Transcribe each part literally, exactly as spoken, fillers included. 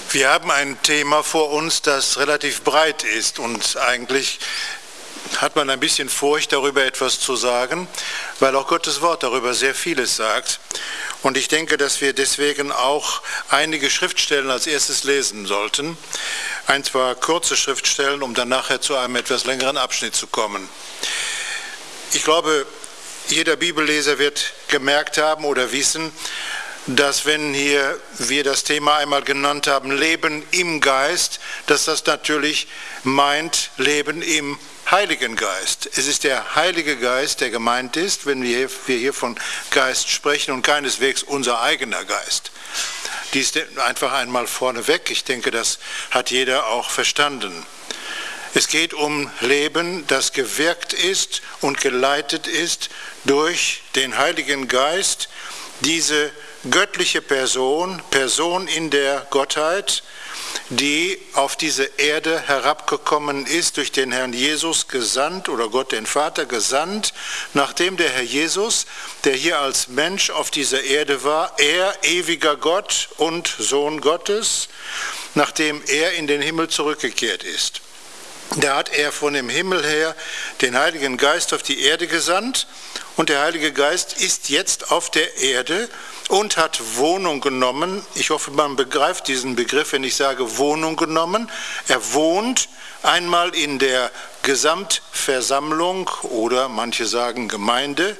Wir haben ein Thema vor uns, das relativ breit ist und eigentlich hat man ein bisschen Furcht, darüber etwas zu sagen, weil auch Gottes Wort darüber sehr vieles sagt. Und ich denke, dass wir deswegen auch einige Schriftstellen als erstes lesen sollten. Ein, zwei kurze Schriftstellen, um dann nachher zu einem etwas längeren Abschnitt zu kommen. Ich glaube, jeder Bibelleser wird gemerkt haben oder wissen, dass wenn hier wir das Thema einmal genannt haben, Leben im Geist, dass das natürlich meint Leben im Heiligen Geist. Es ist der Heilige Geist, der gemeint ist, wenn wir hier, wir hier von Geist sprechen und keineswegs unser eigener Geist. Dies einfach einmal vorneweg. Ich denke, das hat jeder auch verstanden. Es geht um Leben, das gewirkt ist und geleitet ist durch den Heiligen Geist, diese göttliche Person, Person in der Gottheit, die auf diese Erde herabgekommen ist, durch den Herrn Jesus gesandt oder Gott den Vater gesandt, nachdem der Herr Jesus, der hier als Mensch auf dieser Erde war, er, ewiger Gott und Sohn Gottes, nachdem er in den Himmel zurückgekehrt ist. Da hat er von dem Himmel her den Heiligen Geist auf die Erde gesandt und der Heilige Geist ist jetzt auf der Erde und hat Wohnung genommen. Ich hoffe, man begreift diesen Begriff, wenn ich sage Wohnung genommen. Er wohnt einmal in der Gesamtversammlung oder manche sagen Gemeinde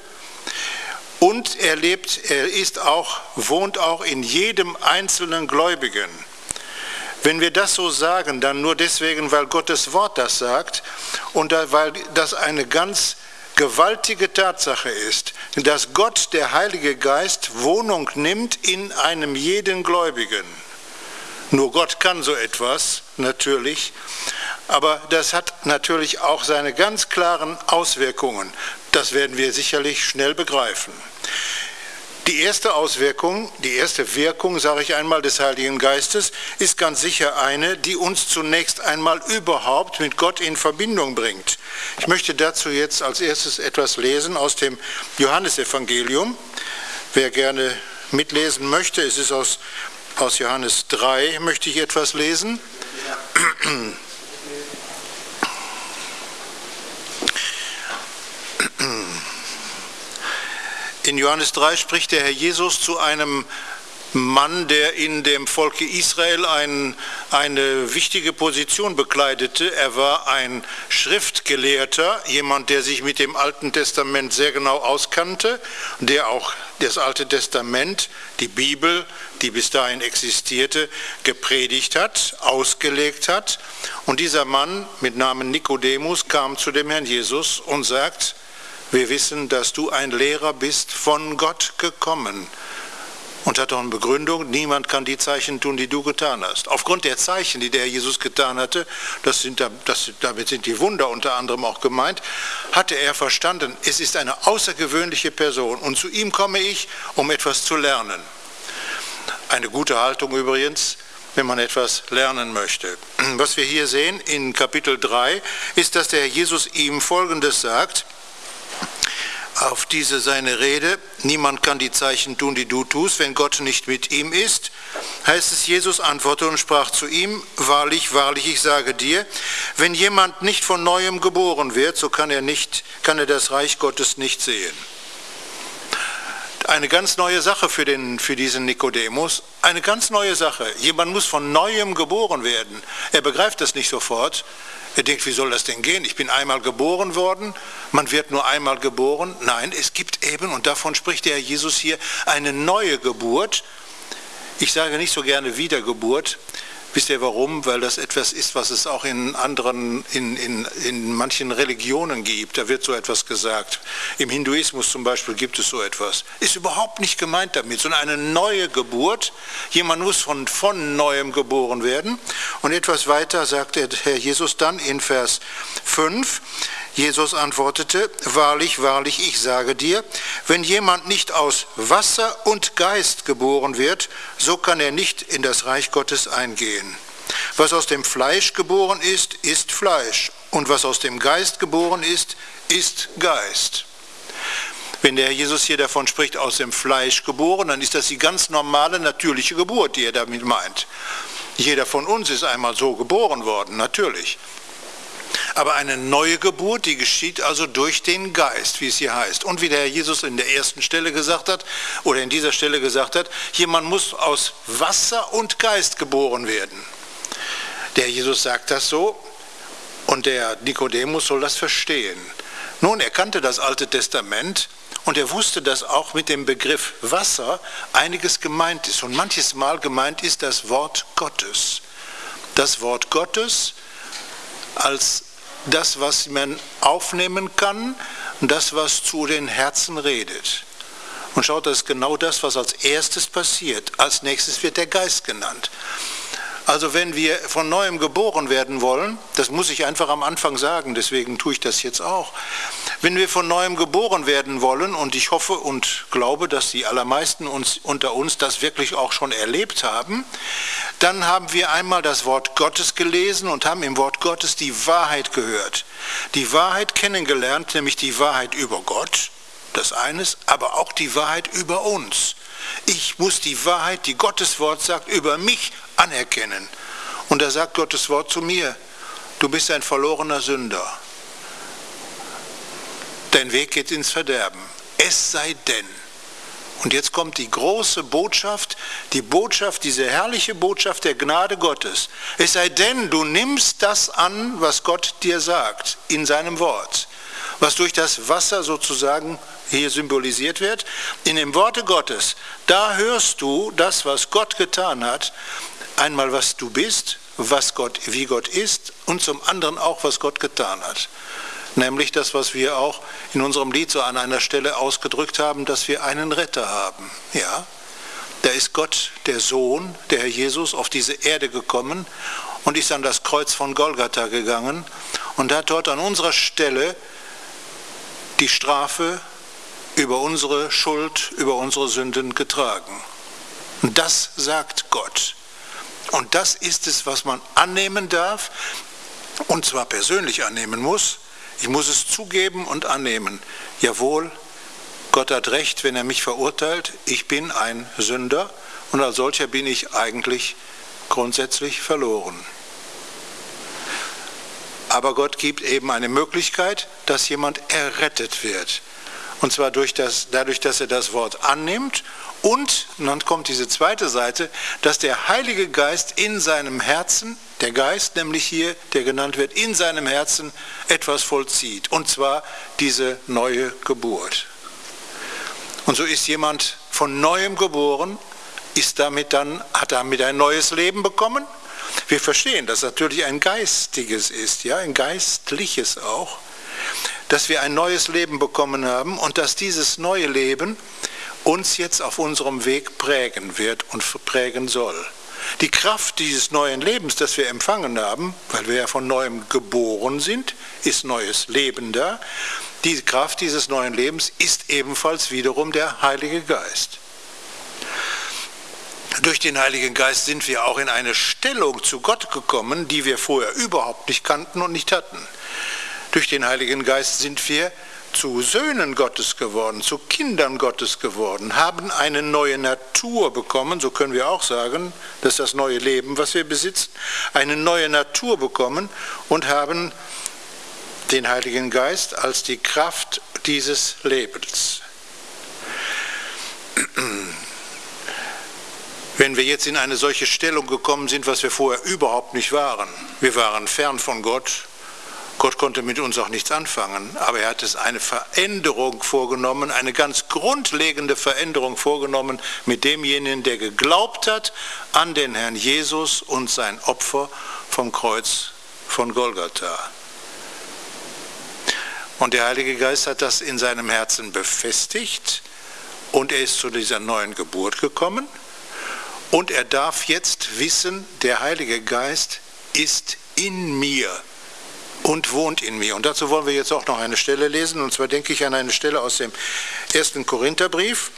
und er lebt, er ist auch, wohnt auch in jedem einzelnen Gläubigen. Wenn wir das so sagen, dann nur deswegen, weil Gottes Wort das sagt und weil das eine ganz gewaltige Tatsache ist, dass Gott, der Heilige Geist, Wohnung nimmt in einem jeden Gläubigen. Nur Gott kann so etwas, natürlich, aber das hat natürlich auch seine ganz klaren Auswirkungen. Das werden wir sicherlich schnell begreifen. Die erste Auswirkung, die erste Wirkung, sage ich einmal, des Heiligen Geistes, ist ganz sicher eine, die uns zunächst einmal überhaupt mit Gott in Verbindung bringt. Ich möchte dazu jetzt als erstes etwas lesen aus dem Johannesevangelium. Wer gerne mitlesen möchte, es ist aus, aus Johannes drei, möchte ich etwas lesen. Ja. In Johannes drei spricht der Herr Jesus zu einem Mann, der in dem Volke Israel ein, eine wichtige Position bekleidete. Er war ein Schriftgelehrter, jemand, der sich mit dem Alten Testament sehr genau auskannte, der auch das Alte Testament, die Bibel, die bis dahin existierte, gepredigt hat, ausgelegt hat. Und dieser Mann mit Namen Nikodemus kam zu dem Herrn Jesus und sagt: Wir wissen, dass du ein Lehrer bist, von Gott gekommen. Und hat auch eine Begründung: Niemand kann die Zeichen tun, die du getan hast. Aufgrund der Zeichen, die der Herr Jesus getan hatte, das sind, das, damit sind die Wunder unter anderem auch gemeint, hatte er verstanden, es ist eine außergewöhnliche Person und zu ihm komme ich, um etwas zu lernen. Eine gute Haltung übrigens, wenn man etwas lernen möchte. Was wir hier sehen in Kapitel drei, ist, dass der Herr Jesus ihm Folgendes sagt: Auf diese seine Rede, niemand kann die Zeichen tun, die du tust, wenn Gott nicht mit ihm ist, heißt es, Jesus antwortete und sprach zu ihm: Wahrlich, wahrlich, ich sage dir, wenn jemand nicht von Neuem geboren wird, so kann er, nicht, kann er das Reich Gottes nicht sehen. Eine ganz neue Sache für, den, für diesen Nikodemus, eine ganz neue Sache. Jemand muss von Neuem geboren werden. Er begreift das nicht sofort. Er denkt, wie soll das denn gehen? Ich bin einmal geboren worden, man wird nur einmal geboren. Nein, es gibt eben, und davon spricht der Herr Jesus hier, eine neue Geburt. Ich sage nicht so gerne Wiedergeburt. Wisst ihr warum? Weil das etwas ist, was es auch in anderen, in, in, in manchen Religionen gibt. Da wird so etwas gesagt. Im Hinduismus zum Beispiel gibt es so etwas. Ist überhaupt nicht gemeint damit, sondern eine neue Geburt. Jemand muss von, von Neuem geboren werden. Und etwas weiter sagt der Herr Jesus dann in Vers fünf. Jesus antwortete: Wahrlich, wahrlich, ich sage dir, wenn jemand nicht aus Wasser und Geist geboren wird, so kann er nicht in das Reich Gottes eingehen. Was aus dem Fleisch geboren ist, ist Fleisch. Und was aus dem Geist geboren ist, ist Geist. Wenn der Herr Jesus hier davon spricht, aus dem Fleisch geboren, dann ist das die ganz normale, natürliche Geburt, die er damit meint. Jeder von uns ist einmal so geboren worden, natürlich. Aber eine neue Geburt, die geschieht also durch den Geist, wie es hier heißt. Und wie der Herr Jesus in der ersten Stelle gesagt hat, oder in dieser Stelle gesagt hat, jemand muss aus Wasser und Geist geboren werden. Der Herr Jesus sagt das so und der Nikodemus soll das verstehen. Nun, er kannte das Alte Testament und er wusste, dass auch mit dem Begriff Wasser einiges gemeint ist. Und manches Mal gemeint ist das Wort Gottes. Das Wort Gottes als das, was man aufnehmen kann, das, was zu den Herzen redet. Und schaut, das ist genau das, was als erstes passiert. Als nächstes wird der Geist genannt. Also wenn wir von Neuem geboren werden wollen, das muss ich einfach am Anfang sagen, deswegen tue ich das jetzt auch. Wenn wir von Neuem geboren werden wollen, und ich hoffe und glaube, dass die allermeisten uns, unter uns das wirklich auch schon erlebt haben, dann haben wir einmal das Wort Gottes gelesen und haben im Wort Gottes die Wahrheit gehört. Die Wahrheit kennengelernt, nämlich die Wahrheit über Gott, das eines, aber auch die Wahrheit über uns. Ich muss die Wahrheit, die Gottes Wort sagt, über mich anerkennen. Und da sagt Gottes Wort zu mir, du bist ein verlorener Sünder. Dein Weg geht ins Verderben. Es sei denn. Und jetzt kommt die große Botschaft, die Botschaft, diese herrliche Botschaft der Gnade Gottes. Es sei denn, du nimmst das an, was Gott dir sagt, in seinem Wort. Was durch das Wasser sozusagen hier symbolisiert wird. In dem Worte Gottes, da hörst du das, was Gott getan hat, einmal was du bist, was Gott, wie Gott ist und zum anderen auch, was Gott getan hat. Nämlich das, was wir auch in unserem Lied so an einer Stelle ausgedrückt haben, dass wir einen Retter haben. Ja, da ist Gott, der Sohn, der Herr Jesus, auf diese Erde gekommen und ist an das Kreuz von Golgatha gegangen und hat dort an unserer Stelle die Strafe über unsere Schuld, über unsere Sünden getragen. Und das sagt Gott. Und das ist es, was man annehmen darf, und zwar persönlich annehmen muss. Ich muss es zugeben und annehmen. Jawohl, Gott hat recht, wenn er mich verurteilt. Ich bin ein Sünder und als solcher bin ich eigentlich grundsätzlich verloren. Aber Gott gibt eben eine Möglichkeit, dass jemand errettet wird. Und zwar durch das, dadurch, dass er das Wort annimmt und, und dann kommt diese zweite Seite, dass der Heilige Geist in seinem Herzen, der Geist nämlich hier, der genannt wird, in seinem Herzen etwas vollzieht. Und zwar diese neue Geburt. Und so ist jemand von Neuem geboren, ist damit dann, hat damit ein neues Leben bekommen. Wir verstehen, dass natürlich ein geistiges ist, ja, ein geistliches auch, dass wir ein neues Leben bekommen haben und dass dieses neue Leben uns jetzt auf unserem Weg prägen wird und prägen soll. Die Kraft dieses neuen Lebens, das wir empfangen haben, weil wir ja von Neuem geboren sind, ist neues Leben da. Die Kraft dieses neuen Lebens ist ebenfalls wiederum der Heilige Geist. Durch den Heiligen Geist sind wir auch in eine Stellung zu Gott gekommen, die wir vorher überhaupt nicht kannten und nicht hatten. Durch den Heiligen Geist sind wir zu Söhnen Gottes geworden, zu Kindern Gottes geworden, haben eine neue Natur bekommen, so können wir auch sagen, das ist das neue Leben, was wir besitzen, eine neue Natur bekommen und haben den Heiligen Geist als die Kraft dieses Lebens. Wenn wir jetzt in eine solche Stellung gekommen sind, was wir vorher überhaupt nicht waren, wir waren fern von Gott, Gott konnte mit uns auch nichts anfangen, aber er hat es eine Veränderung vorgenommen, eine ganz grundlegende Veränderung vorgenommen mit demjenigen, der geglaubt hat an den Herrn Jesus und sein Opfer vom Kreuz von Golgatha. Und der Heilige Geist hat das in seinem Herzen befestigt und er ist zu dieser neuen Geburt gekommen und er darf jetzt wissen, der Heilige Geist ist in mir und wohnt in mir. Und dazu wollen wir jetzt auch noch eine Stelle lesen, und zwar denke ich an eine Stelle aus dem ersten Korintherbrief.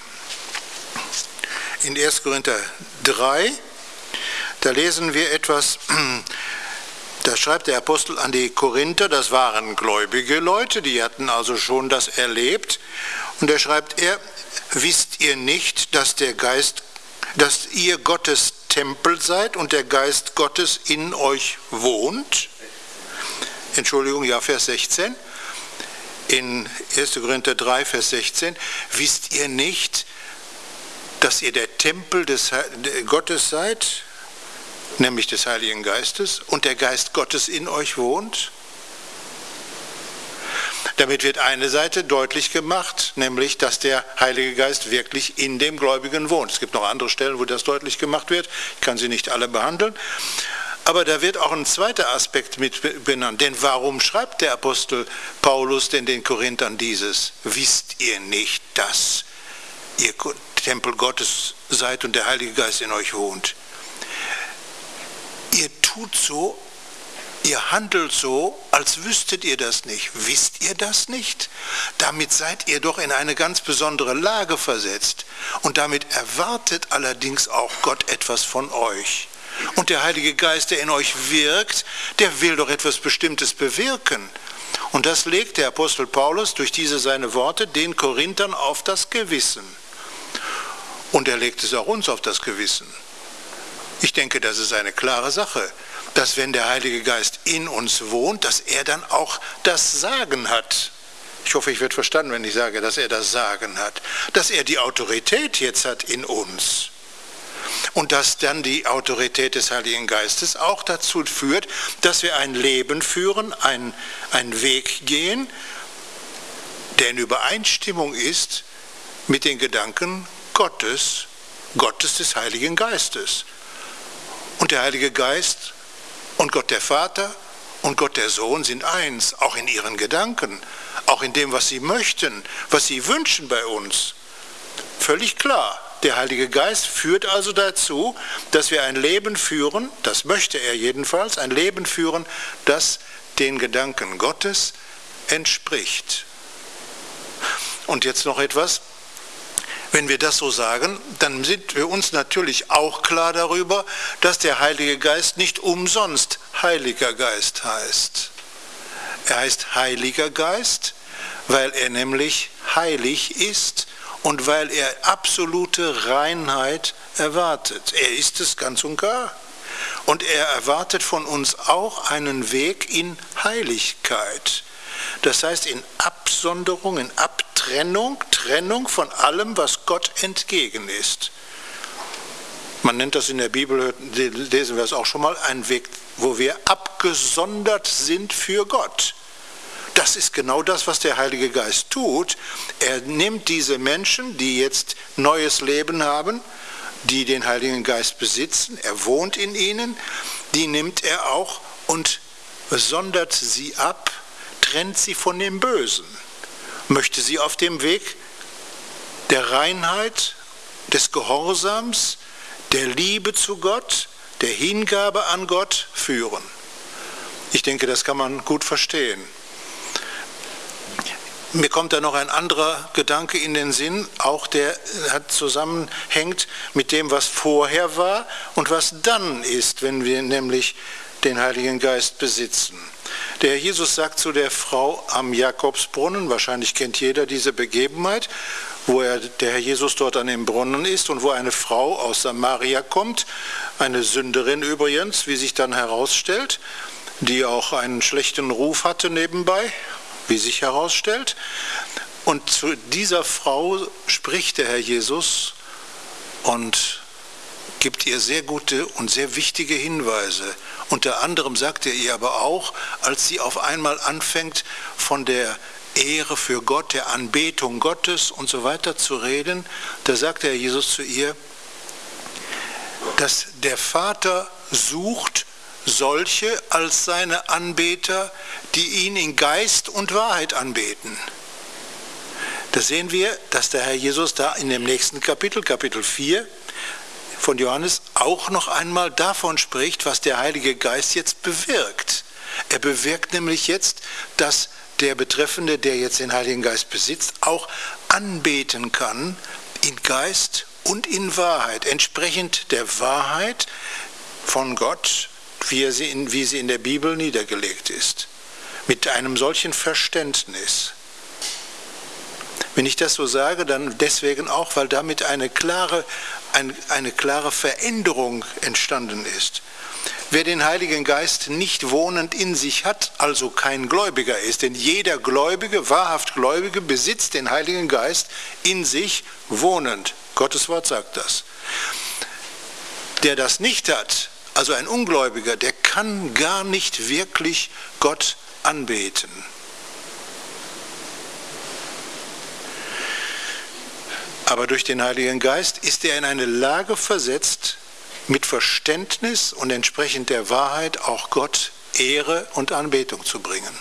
In erster Korinther drei, da lesen wir etwas, da schreibt der Apostel an die Korinther, das waren gläubige Leute, die hatten also schon das erlebt. Und da schreibt er, wisst ihr nicht, dass der Geist, dass ihr Gottes Tempel seid und der Geist Gottes in euch wohnt. Entschuldigung, ja, Vers sechzehn. In erster Korinther drei, Vers sechzehn. Wisst ihr nicht, dass ihr der Tempel des Gottes seid, nämlich des Heiligen Geistes, und der Geist Gottes in euch wohnt? Damit wird eine Seite deutlich gemacht, nämlich, dass der Heilige Geist wirklich in dem Gläubigen wohnt. Es gibt noch andere Stellen, wo das deutlich gemacht wird. Ich kann sie nicht alle behandeln. Aber da wird auch ein zweiter Aspekt mit benannt. Denn warum schreibt der Apostel Paulus denn den Korinthern dieses? Wisst ihr nicht, dass ihr Tempel Gottes seid und der Heilige Geist in euch wohnt? Ihr tut so, ihr handelt so, als wüsstet ihr das nicht. Wisst ihr das nicht? Damit seid ihr doch in eine ganz besondere Lage versetzt. Und damit erwartet allerdings auch Gott etwas von euch. Und der Heilige Geist, der in euch wirkt, der will doch etwas Bestimmtes bewirken. Und das legt der Apostel Paulus durch diese seine Worte den Korinthern auf das Gewissen. Und er legt es auch uns auf das Gewissen. Ich denke, das ist eine klare Sache, dass wenn der Heilige Geist in uns wohnt, dass er dann auch das Sagen hat. Ich hoffe, ich werde verstanden, wenn ich sage, dass er das Sagen hat. Dass er die Autorität jetzt hat in uns. Und dass dann die Autorität des Heiligen Geistes auch dazu führt, dass wir ein Leben führen, ein, einen Weg gehen, der in Übereinstimmung ist mit den Gedanken Gottes, Gottes des Heiligen Geistes. Und der Heilige Geist und Gott der Vater und Gott der Sohn sind eins, auch in ihren Gedanken, auch in dem, was sie möchten, was sie wünschen bei uns. Völlig klar. Der Heilige Geist führt also dazu, dass wir ein Leben führen, das möchte er jedenfalls, ein Leben führen, das den Gedanken Gottes entspricht. Und jetzt noch etwas. Wenn wir das so sagen, dann sind wir uns natürlich auch klar darüber, dass der Heilige Geist nicht umsonst Heiliger Geist heißt. Er heißt Heiliger Geist, weil er nämlich heilig ist und weil er absolute Reinheit erwartet. Er ist es ganz und gar. Und er erwartet von uns auch einen Weg in Heiligkeit. Das heißt in Absonderung, in Abtrennung, Trennung von allem, was Gott entgegen ist. Man nennt das in der Bibel, lesen wir es auch schon mal, einen Weg, wo wir abgesondert sind für Gott. Das ist genau das, was der Heilige Geist tut. Er nimmt diese Menschen, die jetzt neues Leben haben, die den Heiligen Geist besitzen, er wohnt in ihnen, die nimmt er auch und sondert sie ab, trennt sie von dem Bösen, möchte sie auf dem Weg der Reinheit, des Gehorsams, der Liebe zu Gott, der Hingabe an Gott führen. Ich denke, das kann man gut verstehen. Mir kommt da noch ein anderer Gedanke in den Sinn, auch der hat zusammenhängt mit dem, was vorher war und was dann ist, wenn wir nämlich den Heiligen Geist besitzen. Der Herr Jesus sagt zu der Frau am Jakobsbrunnen, wahrscheinlich kennt jeder diese Begebenheit, wo er, der Herr Jesus dort an dem Brunnen ist und wo eine Frau aus Samaria kommt, eine Sünderin übrigens, wie sich dann herausstellt, die auch einen schlechten Ruf hatte nebenbei, wie sich herausstellt. Und zu dieser Frau spricht der Herr Jesus und gibt ihr sehr gute und sehr wichtige Hinweise. Unter anderem sagt er ihr aber auch, als sie auf einmal anfängt, von der Ehre für Gott, der Anbetung Gottes und so weiter zu reden, da sagt der Herr Jesus zu ihr, dass der Vater sucht solche als seine Anbeter, die ihn in Geist und Wahrheit anbeten. Da sehen wir, dass der Herr Jesus da in dem nächsten Kapitel, Kapitel vier von Johannes, auch noch einmal davon spricht, was der Heilige Geist jetzt bewirkt. Er bewirkt nämlich jetzt, dass der Betreffende, der jetzt den Heiligen Geist besitzt, auch anbeten kann in Geist und in Wahrheit, entsprechend der Wahrheit von Gott, wie, er sie in, wie sie in der Bibel niedergelegt ist. Mit einem solchen Verständnis. Wenn ich das so sage, dann deswegen auch, weil damit eine klare, eine, eine klare Veränderung entstanden ist. Wer den Heiligen Geist nicht wohnend in sich hat, also kein Gläubiger ist, denn jeder Gläubige, wahrhaft Gläubige, besitzt den Heiligen Geist in sich wohnend. Gottes Wort sagt das. Der das nicht hat, also ein Ungläubiger, der kann gar nicht wirklich Gott anbeten. Aber durch den Heiligen Geist ist er in eine Lage versetzt, mit Verständnis und entsprechend der Wahrheit auch Gott Ehre und Anbetung zu bringen.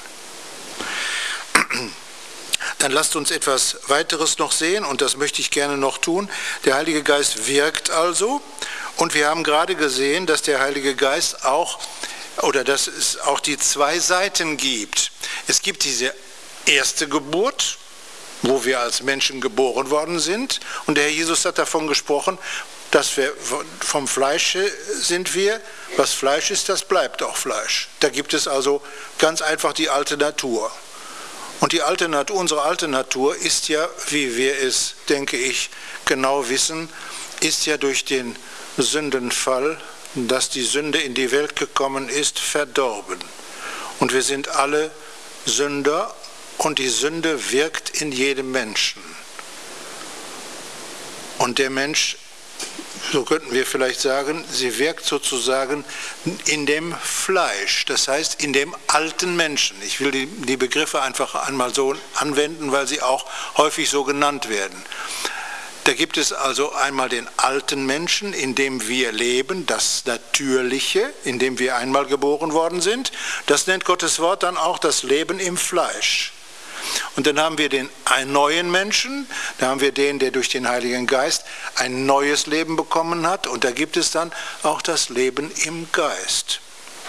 Dann lasst uns etwas weiteres noch sehen, und das möchte ich gerne noch tun. Der Heilige Geist wirkt also, und wir haben gerade gesehen, dass der Heilige Geist auch, oder dass es auch die zwei Seiten gibt. Es gibt diese erste Geburt, wo wir als Menschen geboren worden sind, und der Herr Jesus hat davon gesprochen, dass wir vom Fleisch sind wir, was Fleisch ist, das bleibt auch Fleisch. Da gibt es also ganz einfach die alte Natur. Und die alte Natur, unsere alte Natur ist ja, wie wir es, denke ich, genau wissen, ist ja durch den Sündenfall, dass die Sünde in die Welt gekommen ist, verdorben. Und wir sind alle Sünder, und die Sünde wirkt in jedem Menschen. Und der Mensch, so könnten wir vielleicht sagen, sie wirkt sozusagen in dem Fleisch, das heißt in dem alten Menschen. Ich will die, die Begriffe einfach einmal so anwenden, weil sie auch häufig so genannt werden. Da gibt es also einmal den alten Menschen, in dem wir leben, das Natürliche, in dem wir einmal geboren worden sind. Das nennt Gottes Wort dann auch das Leben im Fleisch. Und dann haben wir den einen neuen Menschen, da haben wir den, der durch den Heiligen Geist ein neues Leben bekommen hat, und da gibt es dann auch das Leben im Geist.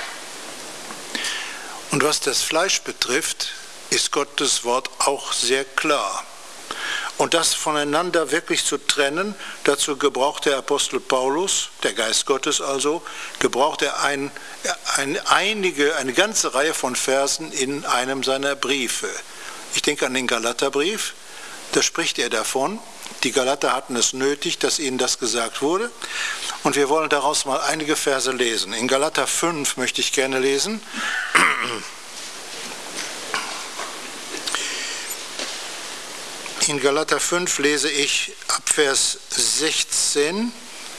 Und was das Fleisch betrifft, ist Gottes Wort auch sehr klar. Und das voneinander wirklich zu trennen, dazu gebraucht der Apostel Paulus, der Geist Gottes also, gebraucht er ein, ein, einige, eine ganze Reihe von Versen in einem seiner Briefe. Ich denke an den Galaterbrief, da spricht er davon, die Galater hatten es nötig, dass ihnen das gesagt wurde, und wir wollen daraus mal einige Verse lesen. In Galater fünf möchte ich gerne lesen. In Galater fünf lese ich ab Vers sechzehn.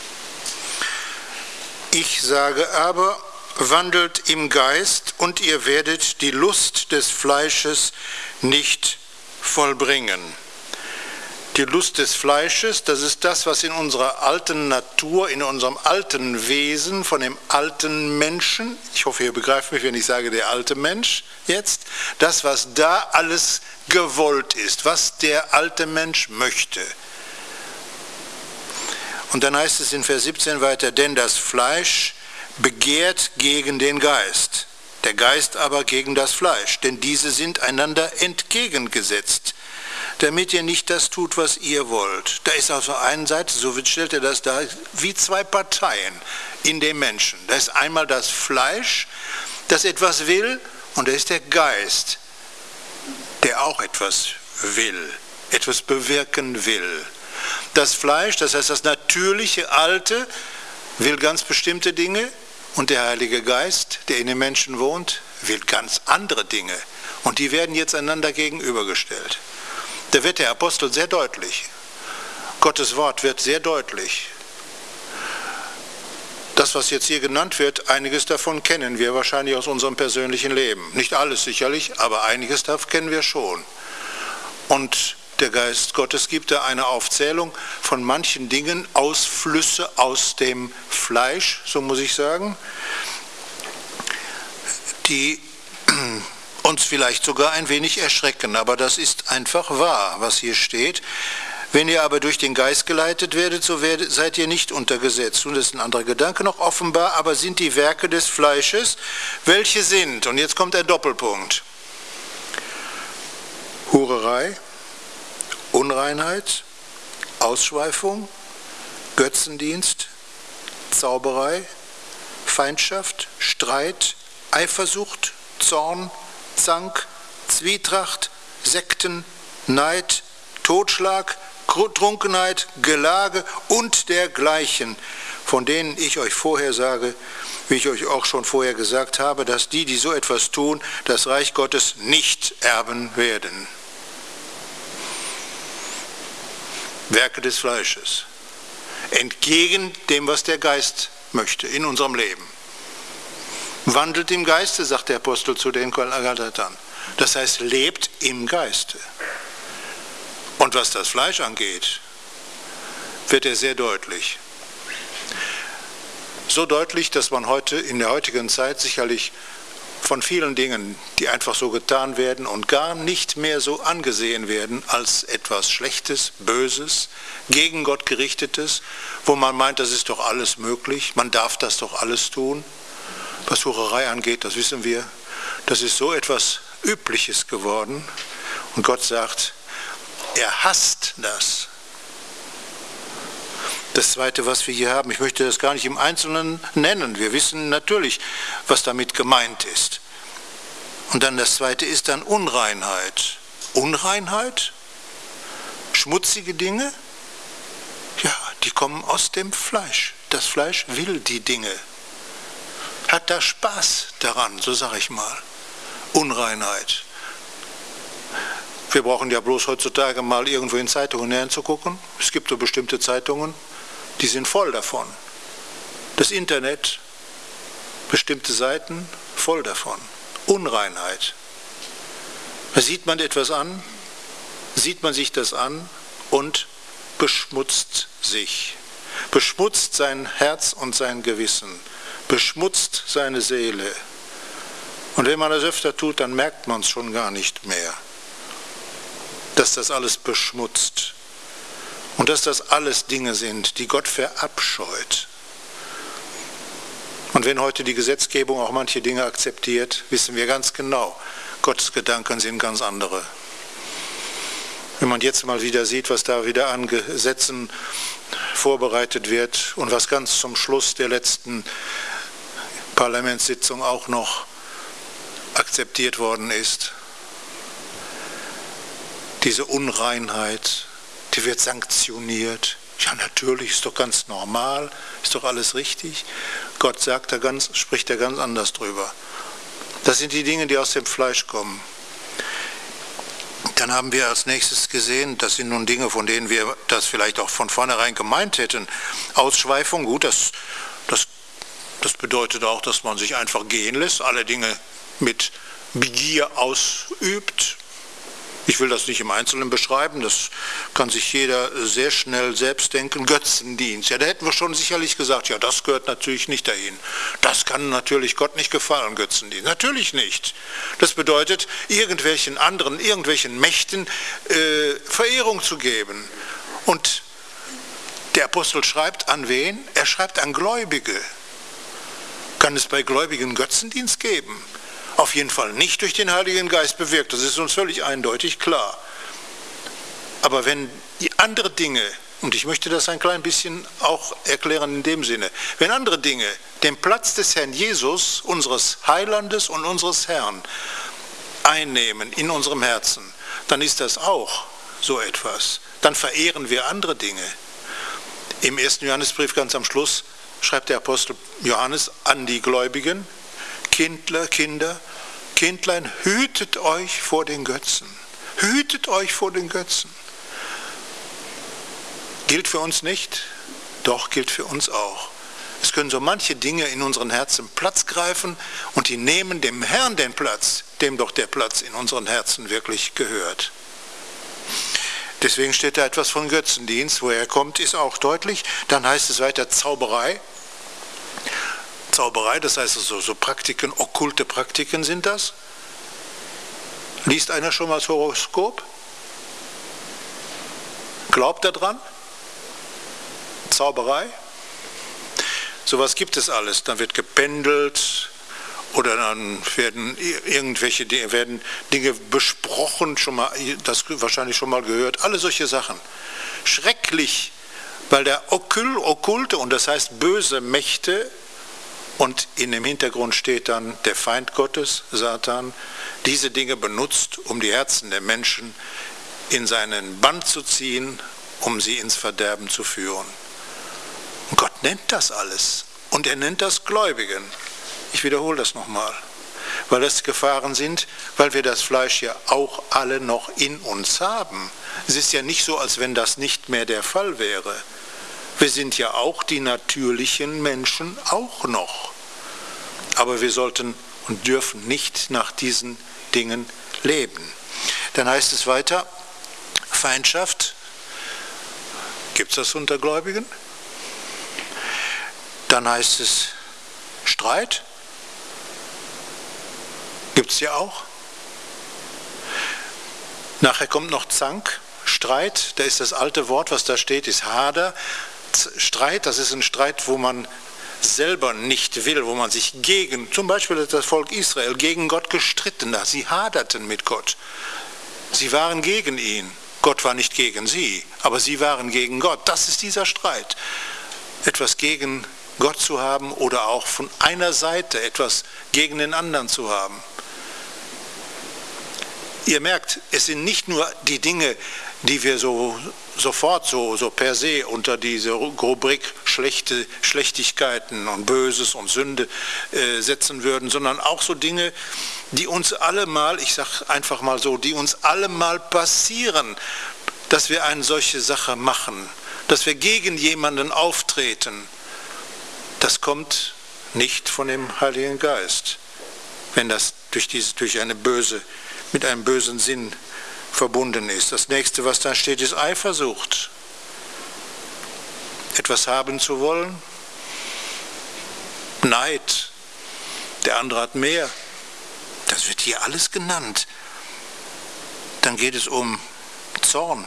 Ich sage aber, wandelt im Geist, und ihr werdet die Lust des Fleisches nicht vollbringen. Die Lust des Fleisches, das ist das, was in unserer alten Natur, in unserem alten Wesen, von dem alten Menschen, ich hoffe, ihr begreift mich, wenn ich sage der alte Mensch jetzt, das, was da alles gewollt ist, was der alte Mensch möchte. Und dann heißt es in Vers siebzehn weiter, denn das Fleisch begehrt gegen den Geist, der Geist aber gegen das Fleisch, denn diese sind einander entgegengesetzt, damit ihr nicht das tut, was ihr wollt. Da ist auf der einen Seite, so stellt er das dar, wie zwei Parteien in dem Menschen. Da ist einmal das Fleisch, das etwas will, und da ist der Geist, der auch etwas will, etwas bewirken will. Das Fleisch, das heißt das natürliche Alte, will ganz bestimmte Dinge, und der Heilige Geist, der in den Menschen wohnt, will ganz andere Dinge. Und die werden jetzt einander gegenübergestellt. Da wird der Apostel sehr deutlich. Gottes Wort wird sehr deutlich. Das, was jetzt hier genannt wird, einiges davon kennen wir wahrscheinlich aus unserem persönlichen Leben. Nicht alles sicherlich, aber einiges davon kennen wir schon. Und der Geist Gottes gibt da eine Aufzählung von manchen Dingen, Ausflüsse aus dem Fleisch, so muss ich sagen, die uns vielleicht sogar ein wenig erschrecken, aber das ist einfach wahr, was hier steht. Wenn ihr aber durch den Geist geleitet werdet, so werdet, seid ihr nicht unter Gesetz. Und das ist ein anderer Gedanke noch, offenbar aber sind die Werke des Fleisches, welche sind, und jetzt kommt der Doppelpunkt, Hurerei, Unreinheit, Ausschweifung, Götzendienst, Zauberei, Feindschaft, Streit, Eifersucht, Zorn, Zank, Zwietracht, Sekten, Neid, Totschlag, Trunkenheit, Gelage und dergleichen, von denen ich euch vorher sage, wie ich euch auch schon vorher gesagt habe, dass die, die so etwas tun, das Reich Gottes nicht erben werden. Werke des Fleisches. Entgegen dem, was der Geist möchte in unserem Leben. Wandelt im Geiste, sagt der Apostel zu den Galatern. Das heißt, lebt im Geiste. Und was das Fleisch angeht, wird er sehr deutlich. So deutlich, dass man heute in der heutigen Zeit sicherlich von vielen Dingen, die einfach so getan werden und gar nicht mehr so angesehen werden als etwas Schlechtes, Böses, gegen Gott gerichtetes, wo man meint, das ist doch alles möglich, man darf das doch alles tun. Was Hurerei angeht, das wissen wir, das ist so etwas Übliches geworden. Und Gott sagt, er hasst das. Das Zweite, was wir hier haben, ich möchte das gar nicht im Einzelnen nennen. Wir wissen natürlich, was damit gemeint ist. Und dann das Zweite ist dann Unreinheit. Unreinheit? Schmutzige Dinge? Ja, die kommen aus dem Fleisch. Das Fleisch will die Dinge. Hat da Spaß daran, so sage ich mal. Unreinheit. Wir brauchen ja bloß heutzutage mal irgendwo in Zeitungen hineinzugucken. Es gibt so bestimmte Zeitungen, die sind voll davon. Das Internet, bestimmte Seiten, voll davon. Unreinheit. Da sieht man etwas an, sieht man sich das an und beschmutzt sich. Beschmutzt sein Herz und sein Gewissen. Beschmutzt seine Seele. Und wenn man das öfter tut, dann merkt man es schon gar nicht mehr, dass das alles beschmutzt. Und dass das alles Dinge sind, die Gott verabscheut. Und wenn heute die Gesetzgebung auch manche Dinge akzeptiert, wissen wir ganz genau, Gottes Gedanken sind ganz andere. Wenn man jetzt mal wieder sieht, was da wieder an Gesetzen vorbereitet wird und was ganz zum Schluss der letzten Parlamentssitzung auch noch akzeptiert worden ist, diese Unreinheit, die wird sanktioniert. Ja, natürlich, ist doch ganz normal, ist doch alles richtig. Gott sagt da ganz, spricht da ganz anders drüber. Das sind die Dinge, die aus dem Fleisch kommen. Dann haben wir als nächstes gesehen, das sind nun Dinge, von denen wir das vielleicht auch von vornherein gemeint hätten. Ausschweifung, gut, das, das, das bedeutet auch, dass man sich einfach gehen lässt, alle Dinge mit Begier ausübt. Ich will das nicht im Einzelnen beschreiben, das kann sich jeder sehr schnell selbst denken. Götzendienst, ja, da hätten wir schon sicherlich gesagt, ja, das gehört natürlich nicht dahin. Das kann natürlich Gott nicht gefallen, Götzendienst. Natürlich nicht. Das bedeutet, irgendwelchen anderen, irgendwelchen Mächten äh, Verehrung zu geben. Und der Apostel schreibt an wen? Er schreibt an Gläubige. Kann es bei Gläubigen Götzendienst geben? Auf jeden Fall nicht durch den Heiligen Geist bewirkt, das ist uns völlig eindeutig klar. Aber wenn die andere Dinge, und ich möchte das ein klein bisschen auch erklären in dem Sinne, wenn andere Dinge den Platz des Herrn Jesus, unseres Heilandes und unseres Herrn, einnehmen in unserem Herzen, dann ist das auch so etwas. Dann verehren wir andere Dinge. Im ersten Johannesbrief ganz am Schluss schreibt der Apostel Johannes an die Gläubigen, Kindler, Kinder, Kindlein, hütet euch vor den Götzen. Hütet euch vor den Götzen. Gilt für uns nicht? Doch, gilt für uns auch. Es können so manche Dinge in unseren Herzen Platz greifen und die nehmen dem Herrn den Platz, dem doch der Platz in unseren Herzen wirklich gehört. Deswegen steht da etwas von Götzendienst, woher er kommt, ist auch deutlich. Dann heißt es weiter Zauberei. Zauberei, das heißt also so Praktiken, okkulte Praktiken sind das. Liest einer schon mal das Horoskop? Glaubt er dran? Zauberei? Sowas gibt es alles. Dann wird gependelt oder dann werden irgendwelche Dinge, werden Dinge besprochen, schon mal, das wahrscheinlich schon mal gehört, alle solche Sachen. Schrecklich, weil der okkulte, und das heißt böse Mächte, und in dem Hintergrund steht dann der Feind Gottes, Satan, diese Dinge benutzt, um die Herzen der Menschen in seinen Bann zu ziehen, um sie ins Verderben zu führen. Und Gott nennt das alles. Und er nennt das Gläubigen. Ich wiederhole das nochmal. Weil das Gefahren sind, weil wir das Fleisch ja auch alle noch in uns haben. Es ist ja nicht so, als wenn das nicht mehr der Fall wäre. Wir sind ja auch die natürlichen Menschen auch noch. Aber wir sollten und dürfen nicht nach diesen Dingen leben. Dann heißt es weiter, Feindschaft. Gibt es das unter Gläubigen? Dann heißt es Streit. Gibt es ja auch. Nachher kommt noch Zank, Streit. Da ist das alte Wort, was da steht, ist Hader. Streit, das ist ein Streit, wo man selber nicht will, wo man sich gegen, zum Beispiel hat das Volk Israel gegen Gott gestritten hat. Sie haderten mit Gott. Sie waren gegen ihn. Gott war nicht gegen sie, aber sie waren gegen Gott. Das ist dieser Streit. Etwas gegen Gott zu haben oder auch von einer Seite etwas gegen den anderen zu haben. Ihr merkt, es sind nicht nur die Dinge, die wir so sofort so, so per se unter diese Rubrik schlechte Schlechtigkeiten und Böses und Sünde äh, setzen würden, sondern auch so Dinge, die uns alle mal, ich sage einfach mal so, die uns alle mal passieren, dass wir eine solche Sache machen, dass wir gegen jemanden auftreten. Das kommt nicht von dem Heiligen Geist, wenn das durch, diese, durch eine böse, mit einem bösen Sinn verbunden ist. Das nächste, was da steht, ist Eifersucht. Etwas haben zu wollen. Neid. Der andere hat mehr. Das wird hier alles genannt. Dann geht es um Zorn.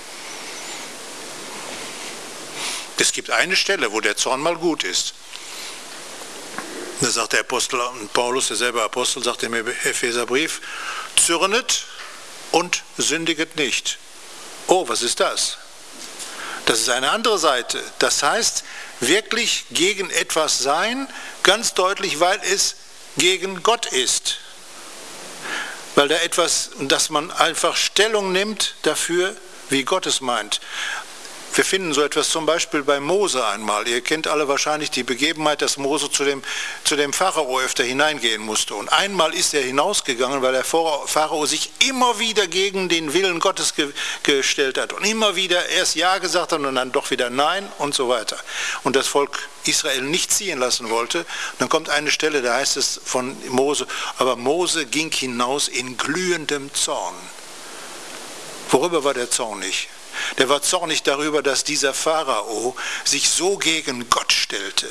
Es gibt eine Stelle, wo der Zorn mal gut ist. Da sagt der Apostel Paulus, derselbe Apostel, sagt im Epheserbrief, zürnet und sündiget nicht. Oh, was ist das? Das ist eine andere Seite. Das heißt, wirklich gegen etwas sein, ganz deutlich, weil es gegen Gott ist. Weil da etwas, dass man einfach Stellung nimmt dafür, wie Gott es meint. Wir finden so etwas zum Beispiel bei Mose einmal. Ihr kennt alle wahrscheinlich die Begebenheit, dass Mose zu dem, zu dem Pharao öfter hineingehen musste. Und einmal ist er hinausgegangen, weil der Pharao sich immer wieder gegen den Willen Gottes ge gestellt hat. Und immer wieder erst Ja gesagt hat und dann doch wieder Nein und so weiter. Und das Volk Israel nicht ziehen lassen wollte. Und dann kommt eine Stelle, da heißt es von Mose, aber Mose ging hinaus in glühendem Zorn. Worüber war der zornig? Der war zornig darüber, dass dieser Pharao sich so gegen Gott stellte.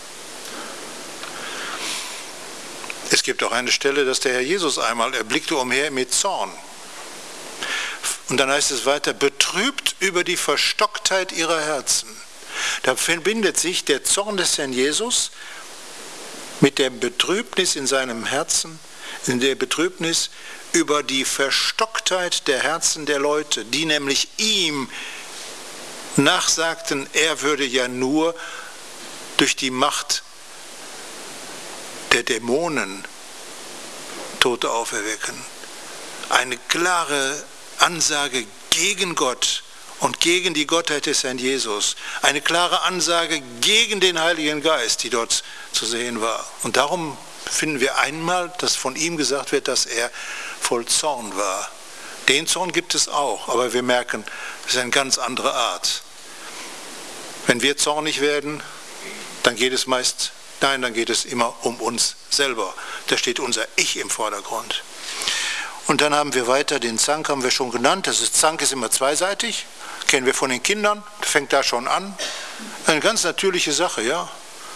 Es gibt auch eine Stelle, dass der Herr Jesus einmal, er blickte umher mit Zorn. Und dann heißt es weiter, betrübt über die Verstocktheit ihrer Herzen. Da verbindet sich der Zorn des Herrn Jesus mit der Betrübnis in seinem Herzen, in der Betrübnis über die Verstocktheit der Herzen der Leute, die nämlich ihm nachsagten, er würde ja nur durch die Macht der Dämonen Tote auferwecken. Eine klare Ansage gegen Gott und gegen die Gottheit des Herrn Jesus. Eine klare Ansage gegen den Heiligen Geist, die dort zu sehen war. Und darum finden wir einmal, dass von ihm gesagt wird, dass er voll Zorn war. Den Zorn gibt es auch, aber wir merken, es ist eine ganz andere Art. Wenn wir zornig werden, dann geht es meist, nein, dann geht es immer um uns selber. Da steht unser Ich im Vordergrund. Und dann haben wir weiter, den Zank haben wir schon genannt. Das ist, Zank ist immer zweiseitig, kennen wir von den Kindern, fängt da schon an. Eine ganz natürliche Sache, ja.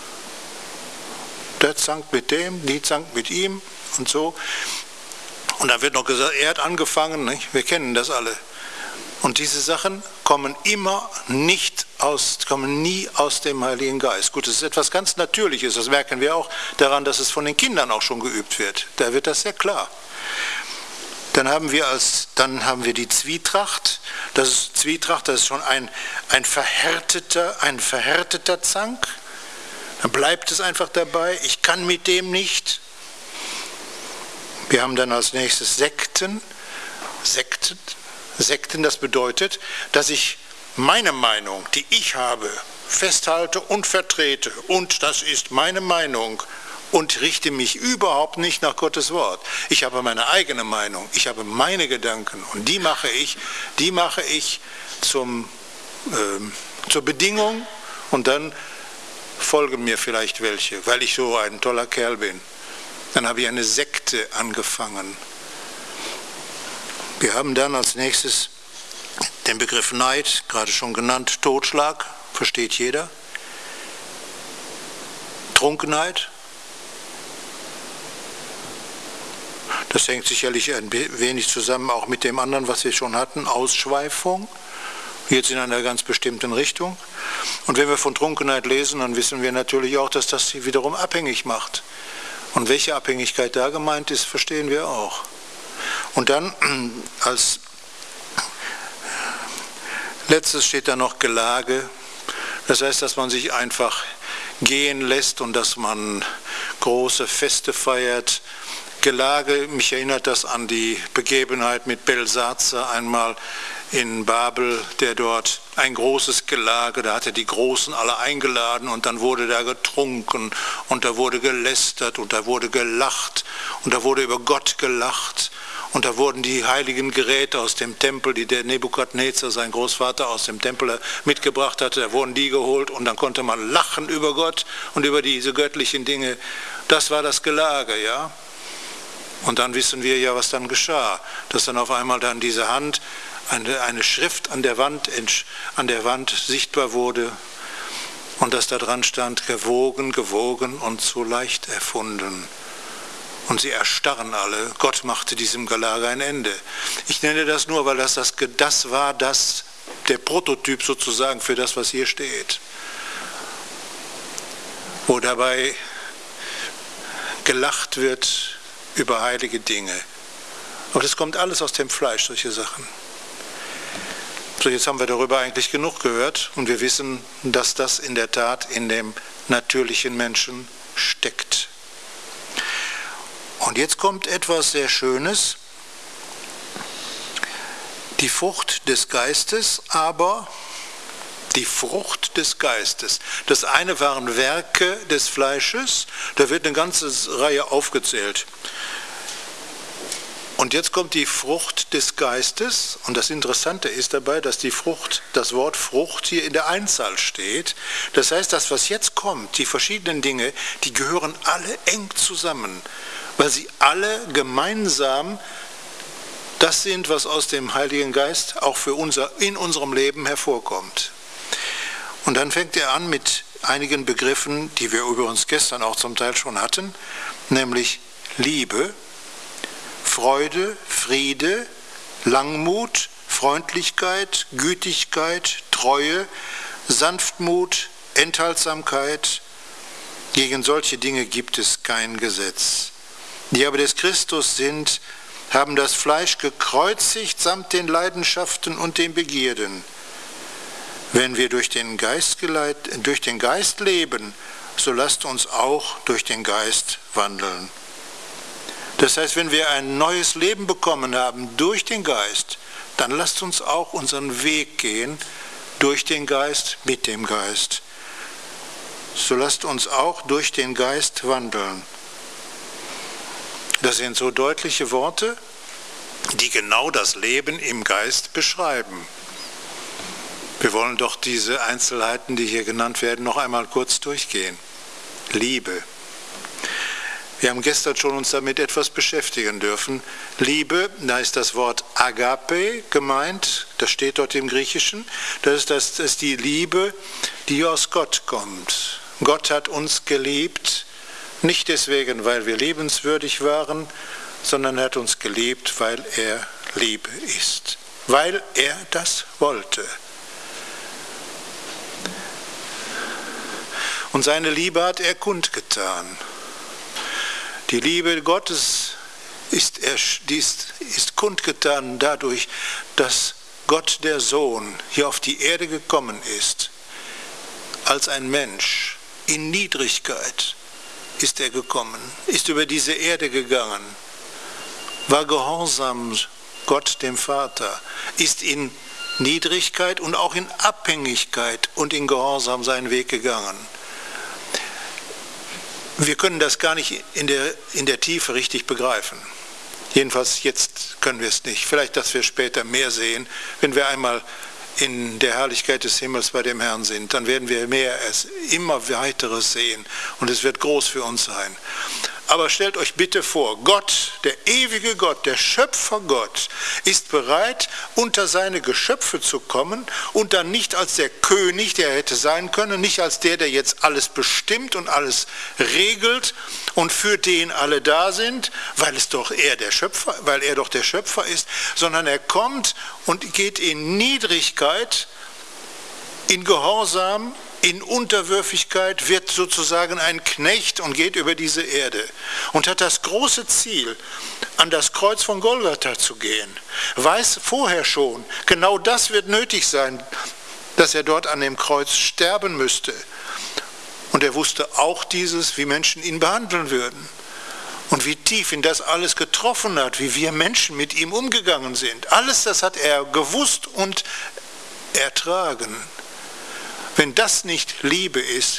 Der zankt mit dem, die zankt mit ihm und so. Und dann wird noch gesagt, er hat angefangen, nicht? Wir kennen das alle. Und diese Sachen kommen immer nicht aus, kommen nie aus dem Heiligen Geist. Gut, das ist etwas ganz Natürliches, das merken wir auch daran, dass es von den Kindern auch schon geübt wird. Da wird das sehr klar. Dann haben wir, als, dann haben wir die Zwietracht. Das ist Zwietracht, das ist schon ein, ein, verhärteter, ein verhärteter Zank. Dann bleibt es einfach dabei, ich kann mit dem nicht. Wir haben dann als nächstes Sekten. Sekten, Sekten, das bedeutet, dass ich meine Meinung, die ich habe, festhalte und vertrete. Und das ist meine Meinung und richte mich überhaupt nicht nach Gottes Wort. Ich habe meine eigene Meinung, ich habe meine Gedanken und die mache ich, die mache ich zum, äh, zur Bedingung und dann folgen mir vielleicht welche, weil ich so ein toller Kerl bin. Dann habe ich eine Sekte angefangen. Wir haben dann als nächstes den Begriff Neid, gerade schon genannt, Totschlag, versteht jeder. Trunkenheit, das hängt sicherlich ein wenig zusammen auch mit dem anderen, was wir schon hatten, Ausschweifung, jetzt in einer ganz bestimmten Richtung. Und wenn wir von Trunkenheit lesen, dann wissen wir natürlich auch, dass das sie wiederum abhängig macht. Und welche Abhängigkeit da gemeint ist, verstehen wir auch. Und dann als letztes steht da noch Gelage. Das heißt, dass man sich einfach gehen lässt und dass man große Feste feiert. Gelage, mich erinnert das an die Begebenheit mit Belsatzer einmal in Babel, der dort ein großes Gelage, da hat er die Großen alle eingeladen und dann wurde da getrunken und da wurde gelästert und da wurde gelacht und da wurde über Gott gelacht und da wurden die heiligen Geräte aus dem Tempel, die der Nebukadnezar, sein Großvater, aus dem Tempel mitgebracht hatte, da wurden die geholt und dann konnte man lachen über Gott und über diese göttlichen Dinge. Das war das Gelage, ja. Und dann wissen wir ja, was dann geschah, dass dann auf einmal dann diese Hand, eine, eine Schrift an der Wand, an der Wand sichtbar wurde und dass da dran stand, gewogen, gewogen und so leicht erfunden. Und sie erstarren alle. Gott machte diesem Gelage ein Ende. Ich nenne das nur, weil das, das, das war das, der Prototyp sozusagen für das, was hier steht. Wo dabei gelacht wird über heilige Dinge. Aber das kommt alles aus dem Fleisch, solche Sachen. So, jetzt haben wir darüber eigentlich genug gehört und wir wissen, dass das in der Tat in dem natürlichen Menschen steckt. Und jetzt kommt etwas sehr Schönes, die Frucht des Geistes, aber die Frucht des Geistes. Das eine waren Werke des Fleisches, da wird eine ganze Reihe aufgezählt. Und jetzt kommt die Frucht des Geistes und das Interessante ist dabei, dass die Frucht, das Wort Frucht hier in der Einzahl steht. Das heißt, das, was jetzt kommt, die verschiedenen Dinge, die gehören alle eng zusammen, weil sie alle gemeinsam das sind, was aus dem Heiligen Geist auch für unser, in unserem Leben hervorkommt. Und dann fängt er an mit einigen Begriffen, die wir übrigens gestern auch zum Teil schon hatten, nämlich Liebe, Freude, Friede, Langmut, Freundlichkeit, Gütigkeit, Treue, Sanftmut, Enthaltsamkeit. Gegen solche Dinge gibt es kein Gesetz. Die aber des Christus sind, haben das Fleisch gekreuzigt samt den Leidenschaften und den Begierden. Wenn wir durch den Geist geleit, durch den Geist leben, so lasst uns auch durch den Geist wandeln. Das heißt, wenn wir ein neues Leben bekommen haben durch den Geist, dann lasst uns auch unseren Weg gehen durch den Geist, mit dem Geist. So lasst uns auch durch den Geist wandeln. Das sind so deutliche Worte, die genau das Leben im Geist beschreiben. Wir wollen doch diese Einzelheiten, die hier genannt werden, noch einmal kurz durchgehen. Liebe. Wir haben gestern schon uns damit etwas beschäftigen dürfen. Liebe, da ist das Wort Agape gemeint, das steht dort im Griechischen. Das ist, das, das ist die Liebe, die aus Gott kommt. Gott hat uns geliebt, nicht deswegen, weil wir liebenswürdig waren, sondern er hat uns geliebt, weil er Liebe ist. Weil er das wollte. Und seine Liebe hat er kundgetan. Die Liebe Gottes ist, die ist, ist kundgetan dadurch, dass Gott der Sohn hier auf die Erde gekommen ist. Als ein Mensch in Niedrigkeit ist er gekommen, ist über diese Erde gegangen, war gehorsam Gott dem Vater, ist in Niedrigkeit und auch in Abhängigkeit und in Gehorsam seinen Weg gegangen. Wir können das gar nicht in der, in der Tiefe richtig begreifen. Jedenfalls jetzt können wir es nicht. Vielleicht, dass wir später mehr sehen, wenn wir einmal in der Herrlichkeit des Himmels bei dem Herrn sind, dann werden wir mehr, es immer weiteres sehen und es wird groß für uns sein. Aber stellt euch bitte vor, Gott, der ewige Gott, der Schöpfergott, ist bereit, unter seine Geschöpfe zu kommen und dann nicht als der König, der er hätte sein können, nicht als der, der jetzt alles bestimmt und alles regelt und für den alle da sind, weil es doch er der Schöpfer, weil er doch der Schöpfer ist, sondern er kommt und geht in Niedrigkeit, in Gehorsam, in Unterwürfigkeit, wird sozusagen ein Knecht und geht über diese Erde und hat das große Ziel, an das Kreuz von Golgatha zu gehen. Weiß vorher schon, genau das wird nötig sein, dass er dort an dem Kreuz sterben müsste. Und er wusste auch dieses, wie Menschen ihn behandeln würden und wie tief ihn das alles getroffen hat, wie wir Menschen mit ihm umgegangen sind. Alles das hat er gewusst und ertragen. Wenn das nicht Liebe ist,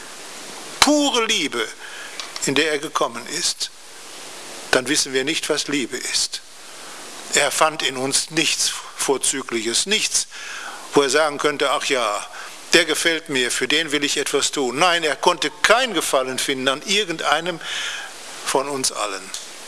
pure Liebe, in der er gekommen ist, dann wissen wir nicht, was Liebe ist. Er fand in uns nichts Vorzügliches, nichts, wo er sagen könnte, ach ja, der gefällt mir, für den will ich etwas tun. Nein, er konnte kein Gefallen finden an irgendeinem von uns allen.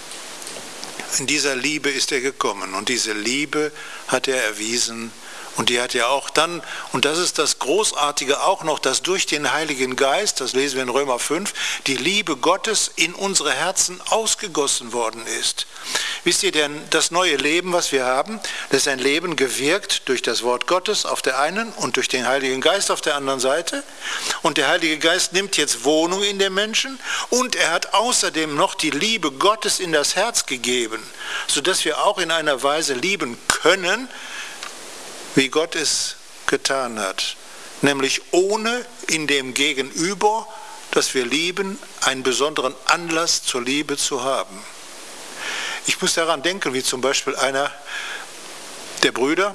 In dieser Liebe ist er gekommen und diese Liebe hat er erwiesen. Und die hat ja auch dann, und das ist das Großartige auch noch, dass durch den Heiligen Geist, das lesen wir in Römer fünf, die Liebe Gottes in unsere Herzen ausgegossen worden ist. Wisst ihr denn, das neue Leben, was wir haben, das ist ein Leben gewirkt durch das Wort Gottes auf der einen und durch den Heiligen Geist auf der anderen Seite. Und der Heilige Geist nimmt jetzt Wohnung in den Menschen und er hat außerdem noch die Liebe Gottes in das Herz gegeben, sodass wir auch in einer Weise lieben können, wie Gott es getan hat, nämlich ohne in dem Gegenüber, das wir lieben, einen besonderen Anlass zur Liebe zu haben. Ich muss daran denken, wie zum Beispiel einer der Brüder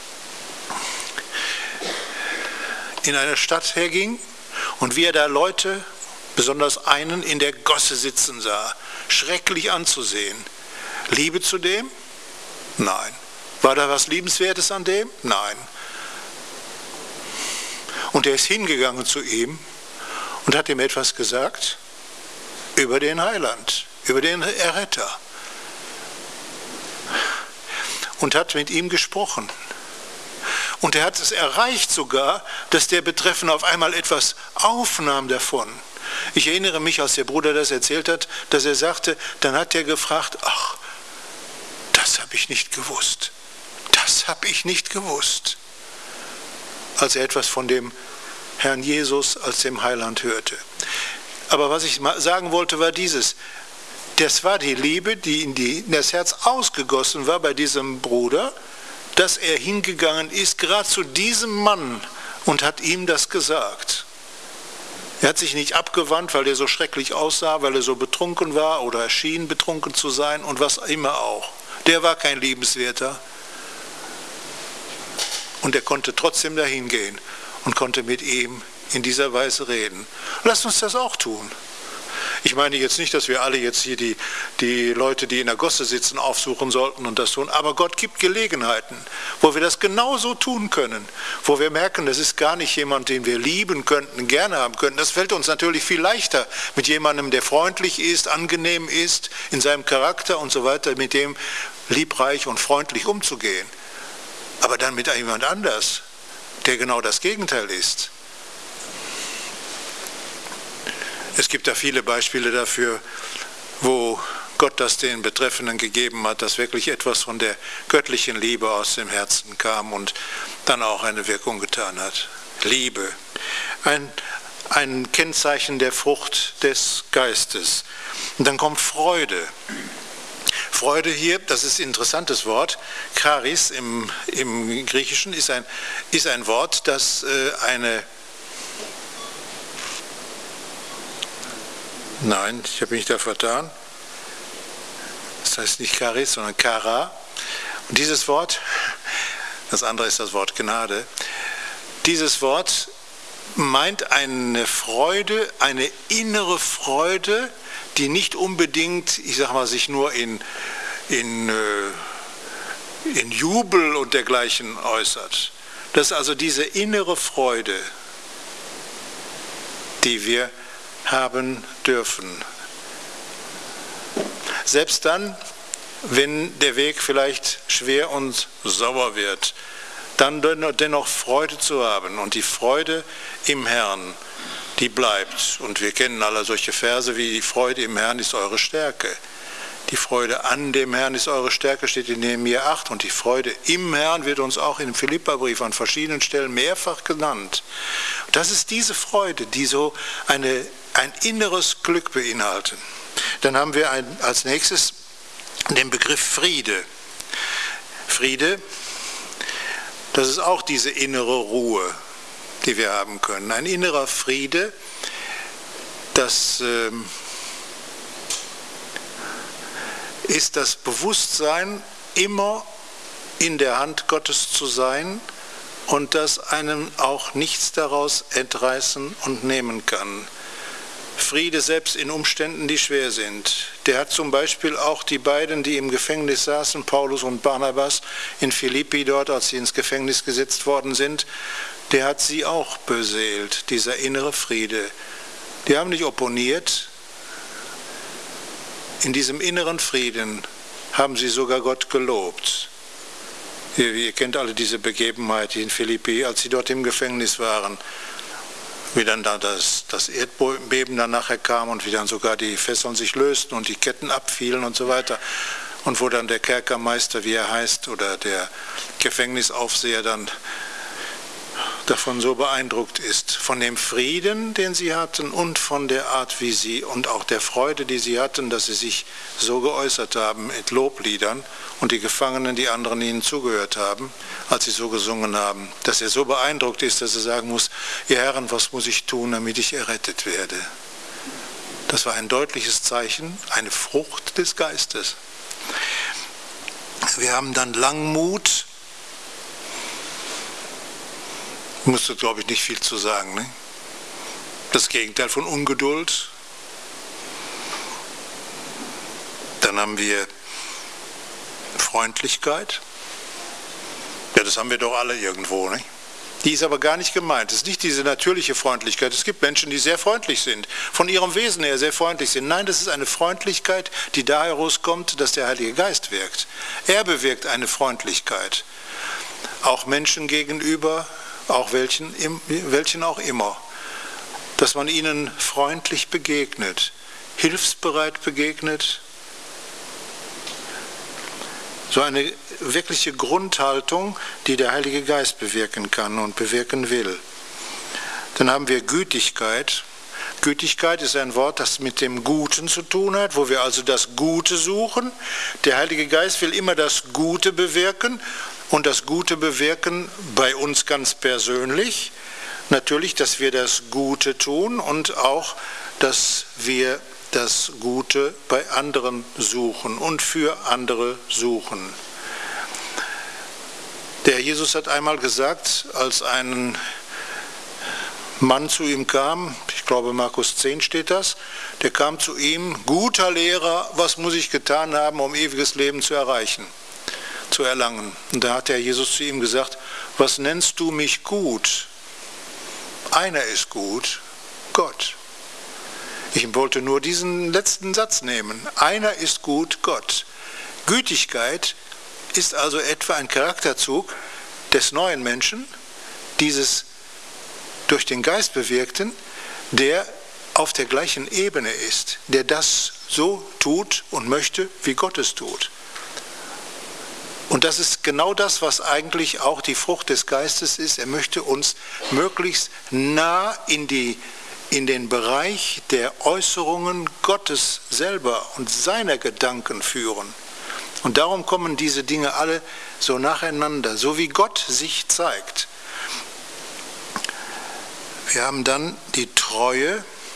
in eine Stadt herging und wie er da Leute, besonders einen, in der Gosse sitzen sah, schrecklich anzusehen. Liebe zu dem? Nein. War da was Liebenswertes an dem? Nein. Und er ist hingegangen zu ihm und hat ihm etwas gesagt über den Heiland, über den Erretter. Und hat mit ihm gesprochen. Und er hat es erreicht sogar, dass der Betreffende auf einmal etwas aufnahm davon. Ich erinnere mich, als der Bruder das erzählt hat, dass er sagte, dann hat er gefragt, ach, das habe ich nicht gewusst. Das habe ich nicht gewusst, als er etwas von dem Herrn Jesus als dem Heiland hörte. Aber was ich sagen wollte, war dieses. Das war die Liebe, die in, die in das Herz ausgegossen war bei diesem Bruder, dass er hingegangen ist, gerade zu diesem Mann und hat ihm das gesagt. Er hat sich nicht abgewandt, weil er so schrecklich aussah, weil er so betrunken war oder schien betrunken zu sein und was immer auch. Der war kein Liebenswerter. Und er konnte trotzdem dahin gehen und konnte mit ihm in dieser Weise reden. Lasst uns das auch tun. Ich meine jetzt nicht, dass wir alle jetzt hier die, die Leute, die in der Gosse sitzen, aufsuchen sollten und das tun. Aber Gott gibt Gelegenheiten, wo wir das genauso tun können. Wo wir merken, das ist gar nicht jemand, den wir lieben könnten, gerne haben könnten. Das fällt uns natürlich viel leichter mit jemandem, der freundlich ist, angenehm ist, in seinem Charakter und so weiter, mit dem liebreich und freundlich umzugehen. Aber dann mit jemand anders, der genau das Gegenteil ist. Es gibt da viele Beispiele dafür, wo Gott das den Betreffenden gegeben hat, dass wirklich etwas von der göttlichen Liebe aus dem Herzen kam und dann auch eine Wirkung getan hat. Liebe, ein, ein Kennzeichen der Frucht des Geistes. Und dann kommt Freude. Freude hier, das ist ein interessantes Wort, Charis im, im Griechischen ist ein, ist ein Wort, das äh, eine, nein, ich habe mich da vertan, das heißt nicht Charis, sondern Chara, Und dieses Wort, das andere ist das Wort Gnade, dieses Wort meint eine Freude, eine innere Freude, die nicht unbedingt, ich sag mal, sich nur in, in, in Jubel und dergleichen äußert. Das ist also diese innere Freude, die wir haben dürfen. Selbst dann, wenn der Weg vielleicht schwer und sauer wird, dann dennoch Freude zu haben. Und die Freude im Herrn, die bleibt. Und wir kennen alle solche Verse wie: die Freude im Herrn ist eure Stärke. Die Freude an dem Herrn ist eure Stärke, steht in Nehemia acht. Und die Freude im Herrn wird uns auch im Philipperbrief an verschiedenen Stellen mehrfach genannt. Das ist diese Freude, die so eine, ein inneres Glück beinhaltet. Dann haben wir ein, als nächstes den Begriff Friede. Friede, das ist auch diese innere Ruhe, die wir haben können. Ein innerer Friede, das äh, ist das Bewusstsein, immer in der Hand Gottes zu sein und dass einem auch nichts daraus entreißen und nehmen kann. Friede selbst in Umständen, die schwer sind. Der hat zum Beispiel auch die beiden, die im Gefängnis saßen, Paulus und Barnabas, in Philippi dort, als sie ins Gefängnis gesetzt worden sind, der hat sie auch beseelt, dieser innere Friede. Die haben nicht opponiert. In diesem inneren Frieden haben sie sogar Gott gelobt. Ihr, ihr kennt alle diese Begebenheit in Philippi, als sie dort im Gefängnis waren, wie dann da das, das Erdbeben dann nachher kam und wie dann sogar die Fesseln sich lösten und die Ketten abfielen und so weiter. Und wo dann der Kerkermeister, wie er heißt, oder der Gefängnisaufseher dann davon so beeindruckt ist, von dem Frieden, den sie hatten und von der Art, wie sie und auch der Freude, die sie hatten, dass sie sich so geäußert haben mit Lobliedern und die Gefangenen, die anderen ihnen zugehört haben, als sie so gesungen haben, dass er so beeindruckt ist, dass er sagen muss: Ihr Herren, was muss ich tun, damit ich errettet werde? Das war ein deutliches Zeichen, eine Frucht des Geistes. Wir haben dann Langmut. Musste, glaube ich, nicht viel zu sagen. Ne? Das Gegenteil von Ungeduld. Dann haben wir Freundlichkeit. Ja, das haben wir doch alle irgendwo. Ne? Die ist aber gar nicht gemeint. Es ist nicht diese natürliche Freundlichkeit. Es gibt Menschen, die sehr freundlich sind, von ihrem Wesen her sehr freundlich sind. Nein, das ist eine Freundlichkeit, die da herauskommt, dass der Heilige Geist wirkt. Er bewirkt eine Freundlichkeit. Auch Menschen gegenüber, auch welchen, welchen auch immer, dass man ihnen freundlich begegnet, hilfsbereit begegnet. So eine wirkliche Grundhaltung, die der Heilige Geist bewirken kann und bewirken will. Dann haben wir Gütigkeit. Gütigkeit ist ein Wort, das mit dem Guten zu tun hat, wo wir also das Gute suchen. Der Heilige Geist will immer das Gute bewirken. Und das Gute bewirken bei uns ganz persönlich, natürlich, dass wir das Gute tun und auch, dass wir das Gute bei anderen suchen und für andere suchen. Der Jesus hat einmal gesagt, als ein Mann zu ihm kam, ich glaube Markus zehn steht das, der kam zu ihm: Guter Lehrer, was muss ich getan haben, um ewiges Leben zu erreichen? zu erlangen. Und da hat der Jesus zu ihm gesagt: Was nennst du mich gut? Einer ist gut, Gott. Ich wollte nur diesen letzten Satz nehmen. Einer ist gut, Gott. Gütigkeit ist also etwa ein Charakterzug des neuen Menschen, dieses durch den Geist bewirkten, der auf der gleichen Ebene ist, der das so tut und möchte, wie Gott es tut. Und das ist genau das, was eigentlich auch die Frucht des Geistes ist. Er möchte uns möglichst nah in, die, in den Bereich der Äußerungen Gottes selber und seiner Gedanken führen. Und darum kommen diese Dinge alle so nacheinander, so wie Gott sich zeigt. Wir haben dann die Treue,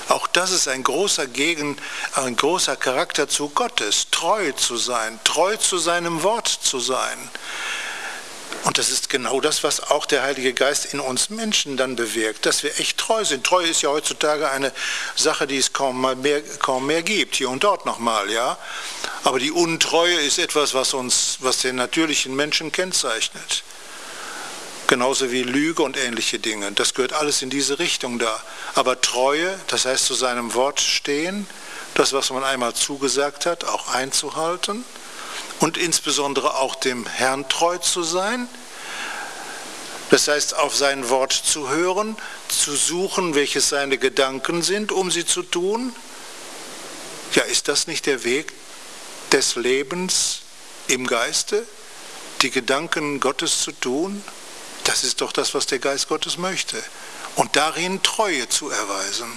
Auch das ist ein großer Gegen, ein großer Charakterzug Gottes, treu zu sein, treu zu seinem Wort zu sein. Und das ist genau das, was auch der Heilige Geist in uns Menschen dann bewirkt, dass wir echt treu sind. Treue ist ja heutzutage eine Sache, die es kaum, mal mehr, kaum mehr gibt, hier und dort nochmal, ja. Aber die Untreue ist etwas, was uns, was den natürlichen Menschen kennzeichnet. Genauso wie Lüge und ähnliche Dinge. Das gehört alles in diese Richtung da. Aber Treue, das heißt zu seinem Wort stehen, das, was man einmal zugesagt hat, auch einzuhalten. Und insbesondere auch dem Herrn treu zu sein. Das heißt, auf sein Wort zu hören, zu suchen, welches seine Gedanken sind, um sie zu tun. Ja, ist das nicht der Weg des Lebens im Geiste, die Gedanken Gottes zu tun? Das ist doch das, was der Geist Gottes möchte. Und darin Treue zu erweisen.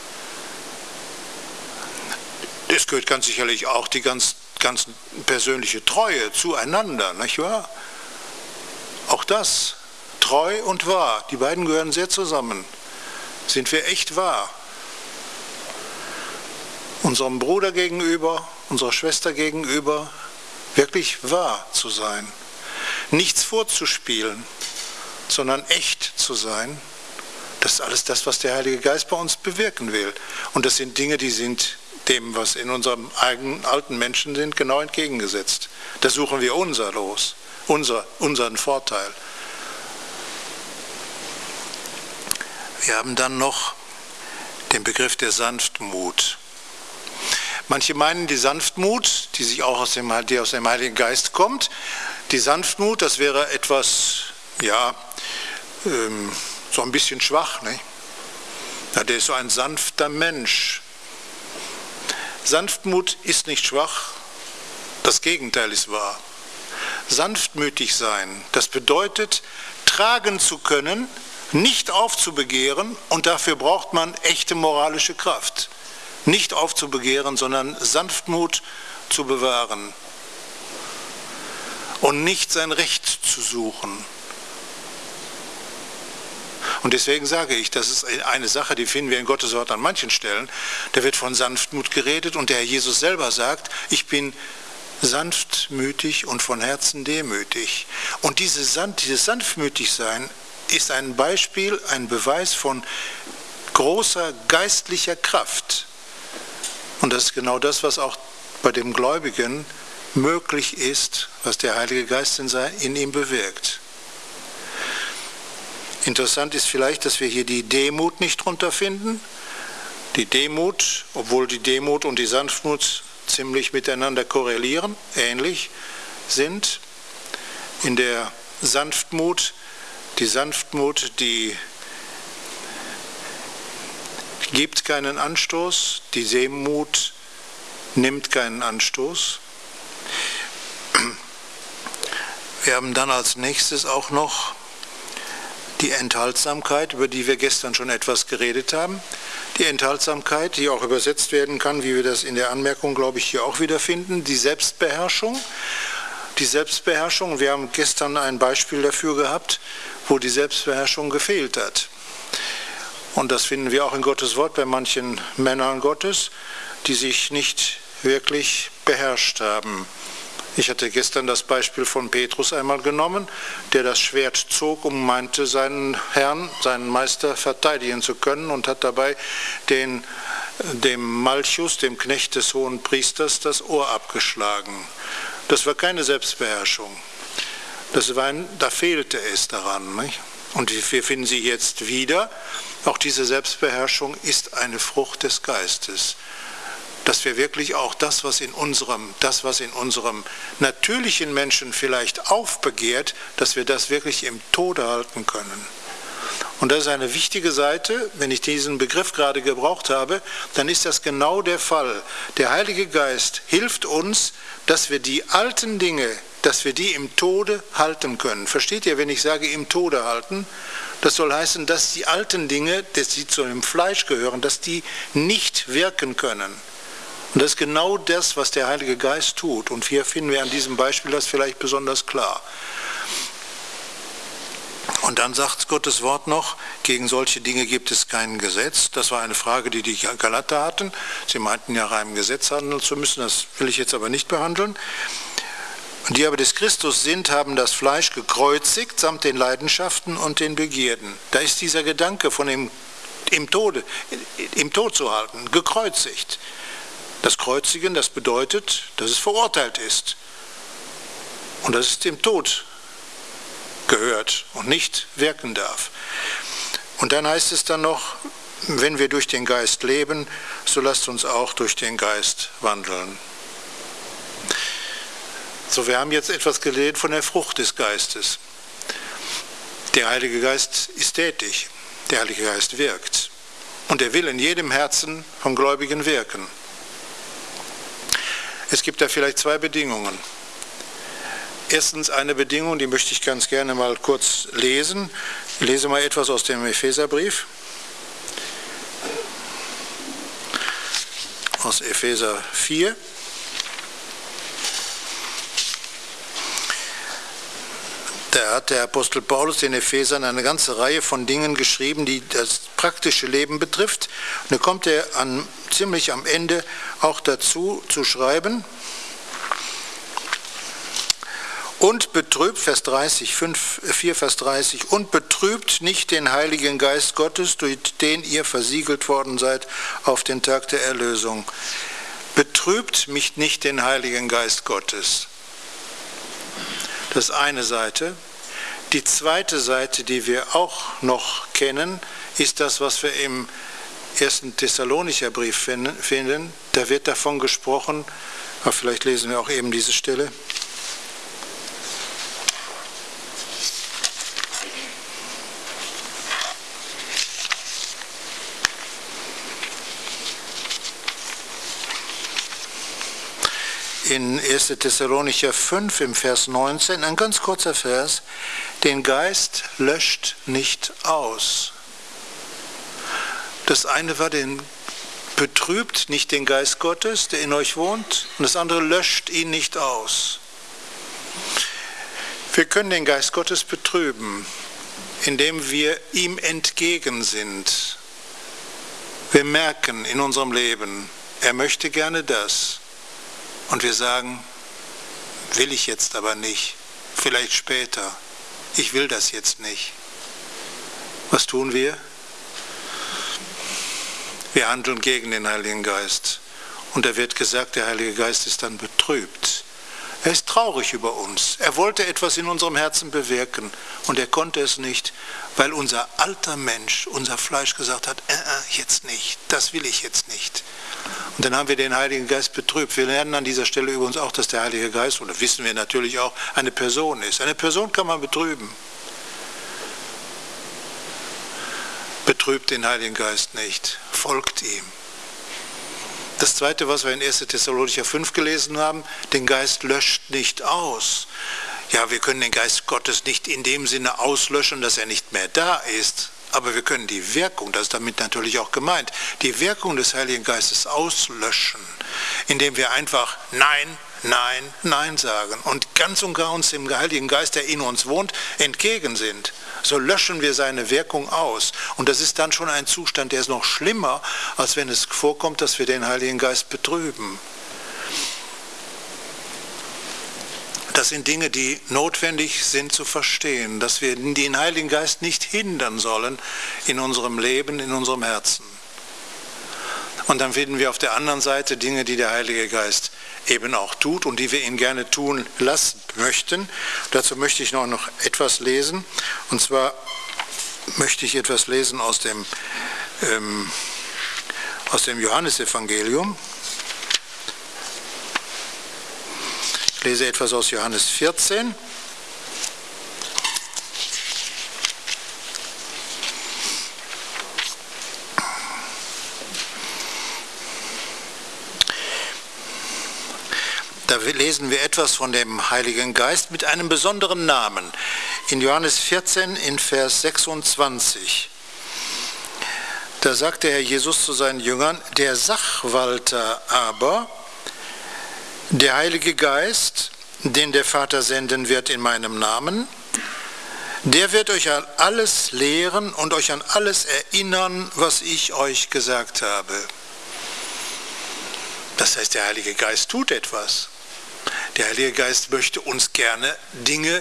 Es gehört ganz sicherlich auch die ganz ganz persönliche Treue zueinander, nicht wahr? Auch das, treu und wahr, die beiden gehören sehr zusammen. Sind wir echt wahr? Unserem Bruder gegenüber, unserer Schwester gegenüber, wirklich wahr zu sein. Nichts vorzuspielen, sondern echt zu sein. Das ist alles das, was der Heilige Geist bei uns bewirken will. Und das sind Dinge, die sind dem, was in unserem eigenen alten Menschen sind, genau entgegengesetzt. Da suchen wir unser Los, unser, unseren Vorteil. Wir haben dann noch den Begriff der Sanftmut. Manche meinen, die Sanftmut, die sich auch aus dem, die aus dem Heiligen Geist kommt, die Sanftmut, das wäre etwas, ja, ähm, so ein bisschen schwach, ne? Ja, der ist so ein sanfter Mensch. Sanftmut ist nicht schwach, das Gegenteil ist wahr. Sanftmütig sein, das bedeutet, tragen zu können, nicht aufzubegehren, und dafür braucht man echte moralische Kraft. Nicht aufzubegehren, sondern Sanftmut zu bewahren und nicht sein Recht zu suchen. Und deswegen sage ich, das ist eine Sache, die finden wir in Gottes Wort an manchen Stellen. Da wird von Sanftmut geredet und der Herr Jesus selber sagt, ich bin sanftmütig und von Herzen demütig. Und diese San dieses Sanftmütigsein ist ein Beispiel, ein Beweis von großer geistlicher Kraft. Und das ist genau das, was auch bei dem Gläubigen möglich ist, was der Heilige Geist in, in ihm bewirkt. Interessant ist vielleicht, dass wir hier die Demut nicht drunter finden. Die Demut, obwohl die Demut und die Sanftmut ziemlich miteinander korrelieren, ähnlich sind. In der Sanftmut, die Sanftmut, die gibt keinen Anstoß, die Demut nimmt keinen Anstoß. Wir haben dann als nächstes auch noch die Enthaltsamkeit, über die wir gestern schon etwas geredet haben. Die Enthaltsamkeit, die auch übersetzt werden kann, wie wir das in der Anmerkung, glaube ich, hier auch wiederfinden. Die Selbstbeherrschung. Die Selbstbeherrschung, wir haben gestern ein Beispiel dafür gehabt, wo die Selbstbeherrschung gefehlt hat. Und das finden wir auch in Gottes Wort bei manchen Männern Gottes, die sich nicht wirklich beherrscht haben. Ich hatte gestern das Beispiel von Petrus einmal genommen, der das Schwert zog und meinte, seinen Herrn, seinen Meister verteidigen zu können und hat dabei den, dem Malchus, dem Knecht des hohen Priesters, das Ohr abgeschlagen. Das war keine Selbstbeherrschung. Das war ein, da fehlte es daran, nicht? Und wir finden sie jetzt wieder. Auch diese Selbstbeherrschung ist eine Frucht des Geistes. Dass wir wirklich auch das, was in unserem, das, was in unserem natürlichen Menschen vielleicht aufbegehrt, dass wir das wirklich im Tode halten können. Und das ist eine wichtige Seite. Wenn ich diesen Begriff gerade gebraucht habe, dann ist das genau der Fall. Der Heilige Geist hilft uns, dass wir die alten Dinge, dass wir die im Tode halten können. Versteht ihr, wenn ich sage im Tode halten? Das soll heißen, dass die alten Dinge, die zu dem Fleisch gehören, dass die nicht wirken können. Und das ist genau das, was der Heilige Geist tut. Und hier finden wir an diesem Beispiel das vielleicht besonders klar. Und dann sagt Gottes Wort noch, gegen solche Dinge gibt es kein Gesetz. Das war eine Frage, die die Galater hatten. Sie meinten ja, rein im Gesetz handeln zu müssen, das will ich jetzt aber nicht behandeln. Die aber des Christus sind, haben das Fleisch gekreuzigt, samt den Leidenschaften und den Begierden. Da ist dieser Gedanke von dem im Tode, im Tod zu halten, gekreuzigt. Das Kreuzigen, das bedeutet, dass es verurteilt ist. Und dass es dem Tod gehört und nicht wirken darf. Und dann heißt es dann noch, wenn wir durch den Geist leben, so lasst uns auch durch den Geist wandeln. So, wir haben jetzt etwas gelernt von der Frucht des Geistes. Der Heilige Geist ist tätig, der Heilige Geist wirkt. Und er will in jedem Herzen vom Gläubigen wirken. Es gibt da vielleicht zwei Bedingungen. Erstens eine Bedingung, die möchte ich ganz gerne mal kurz lesen. Ich lese mal etwas aus dem Epheserbrief. Aus Epheser vier. Da hat der Apostel Paulus den Ephesern eine ganze Reihe von Dingen geschrieben, die das praktische Leben betrifft. Und da kommt er an, ziemlich am Ende auch dazu zu schreiben. Und betrübt, Vers dreißig, fünf, vier, Vers dreißig, und betrübt nicht den Heiligen Geist Gottes, durch den ihr versiegelt worden seid auf den Tag der Erlösung. Betrübt mich nicht den Heiligen Geist Gottes. Das ist eine Seite. Die zweite Seite, die wir auch noch kennen, ist das, was wir im ersten Thessalonicher Brief finden. Da wird davon gesprochen, aber vielleicht lesen wir auch eben diese Stelle. In ersten Thessalonicher fünf im Vers neunzehn, ein ganz kurzer Vers, den Geist löscht nicht aus. Das eine war, den betrübt nicht den Geist Gottes, der in euch wohnt, und das andere löscht ihn nicht aus. Wir können den Geist Gottes betrüben, indem wir ihm entgegen sind. Wir merken in unserem Leben, er möchte gerne das. Und wir sagen, will ich jetzt aber nicht, vielleicht später, ich will das jetzt nicht. Was tun wir? Wir handeln gegen den Heiligen Geist. Und da wird gesagt, der Heilige Geist ist dann betrübt. Er ist traurig über uns. Er wollte etwas in unserem Herzen bewirken und er konnte es nicht, weil unser alter Mensch, unser Fleisch gesagt hat, äh, äh, jetzt nicht, das will ich jetzt nicht. Und dann haben wir den Heiligen Geist betrübt. Wir lernen an dieser Stelle übrigens auch, dass der Heilige Geist, oder wissen wir natürlich auch, eine Person ist. Eine Person kann man betrüben. Betrübt den Heiligen Geist nicht, folgt ihm. Das Zweite, was wir in ersten Thessalonicher fünf gelesen haben, den Geist löscht nicht aus. Ja, wir können den Geist Gottes nicht in dem Sinne auslöschen, dass er nicht mehr da ist. Aber wir können die Wirkung, das ist damit natürlich auch gemeint, die Wirkung des Heiligen Geistes auslöschen, indem wir einfach Nein, Nein, Nein sagen und ganz und gar uns dem Heiligen Geist, der in uns wohnt, entgegen sind. So löschen wir seine Wirkung aus. Und das ist dann schon ein Zustand, der ist noch schlimmer, als wenn es vorkommt, dass wir den Heiligen Geist betrüben. Das sind Dinge, die notwendig sind zu verstehen, dass wir den Heiligen Geist nicht hindern sollen in unserem Leben, in unserem Herzen. Und dann finden wir auf der anderen Seite Dinge, die der Heilige Geist eben auch tut und die wir ihn gerne tun lassen möchten. Dazu möchte ich noch, noch etwas lesen. Und zwar möchte ich etwas lesen aus dem, ähm, aus dem Johannesevangelium. Ich lese etwas aus Johannes vierzehn. Da lesen wir etwas von dem Heiligen Geist mit einem besonderen Namen. In Johannes vierzehn in Vers sechsundzwanzig. Da sagt der Herr Jesus zu seinen Jüngern, der Sachwalter aber, der Heilige Geist, den der Vater senden wird in meinem Namen, Der wird euch an alles lehren und euch an alles erinnern, was ich euch gesagt habe. Das heißt, der Heilige Geist tut etwas. Der Heilige Geist möchte uns gerne Dinge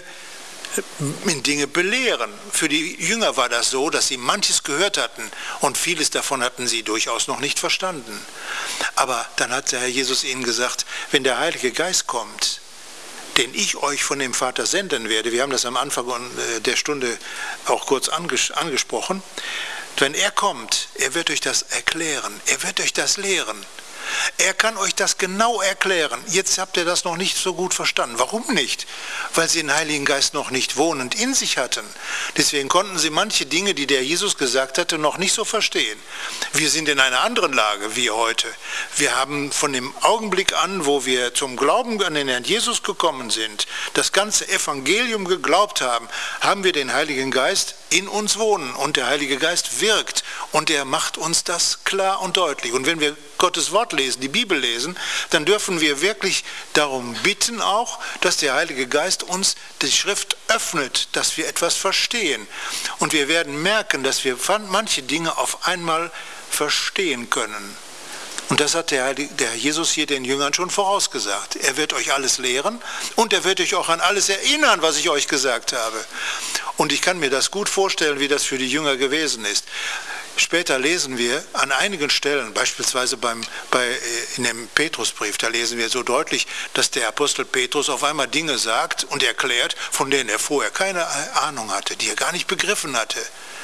in Dinge belehren. Für die Jünger war das so, dass sie manches gehört hatten und vieles davon hatten sie durchaus noch nicht verstanden. Aber dann hat der Herr Jesus ihnen gesagt, wenn der Heilige Geist kommt, den ich euch von dem Vater senden werde, wir haben das am Anfang der Stunde auch kurz angesprochen, wenn er kommt, er wird euch das erklären, er wird euch das lehren. Er kann euch das genau erklären. Jetzt habt ihr das noch nicht so gut verstanden. Warum nicht? Weil sie den Heiligen Geist noch nicht wohnend in sich hatten. Deswegen konnten sie manche Dinge, die der Jesus gesagt hatte, noch nicht so verstehen. Wir sind in einer anderen Lage wie heute. Wir haben von dem Augenblick an, wo wir zum Glauben an den Herrn Jesus gekommen sind, das ganze Evangelium geglaubt haben, haben wir den Heiligen Geist in uns wohnen. Und der Heilige Geist wirkt und er macht uns das klar und deutlich. Und wenn wir Gottes Wort lesen, die Bibel lesen, dann dürfen wir wirklich darum bitten auch, dass der Heilige Geist uns die Schrift öffnet, dass wir etwas verstehen. Und wir werden merken, dass wir manche Dinge auf einmal verstehen können. Und das hat der, der Jesus hier den Jüngern schon vorausgesagt. Er wird euch alles lehren und er wird euch auch an alles erinnern, was ich euch gesagt habe. Und ich kann mir das gut vorstellen, wie das für die Jünger gewesen ist. Später lesen wir an einigen Stellen, beispielsweise beim, bei, in dem Petrusbrief, da lesen wir so deutlich, dass der Apostel Petrus auf einmal Dinge sagt und erklärt, von denen er vorher keine Ahnung hatte, die er gar nicht begriffen hatte.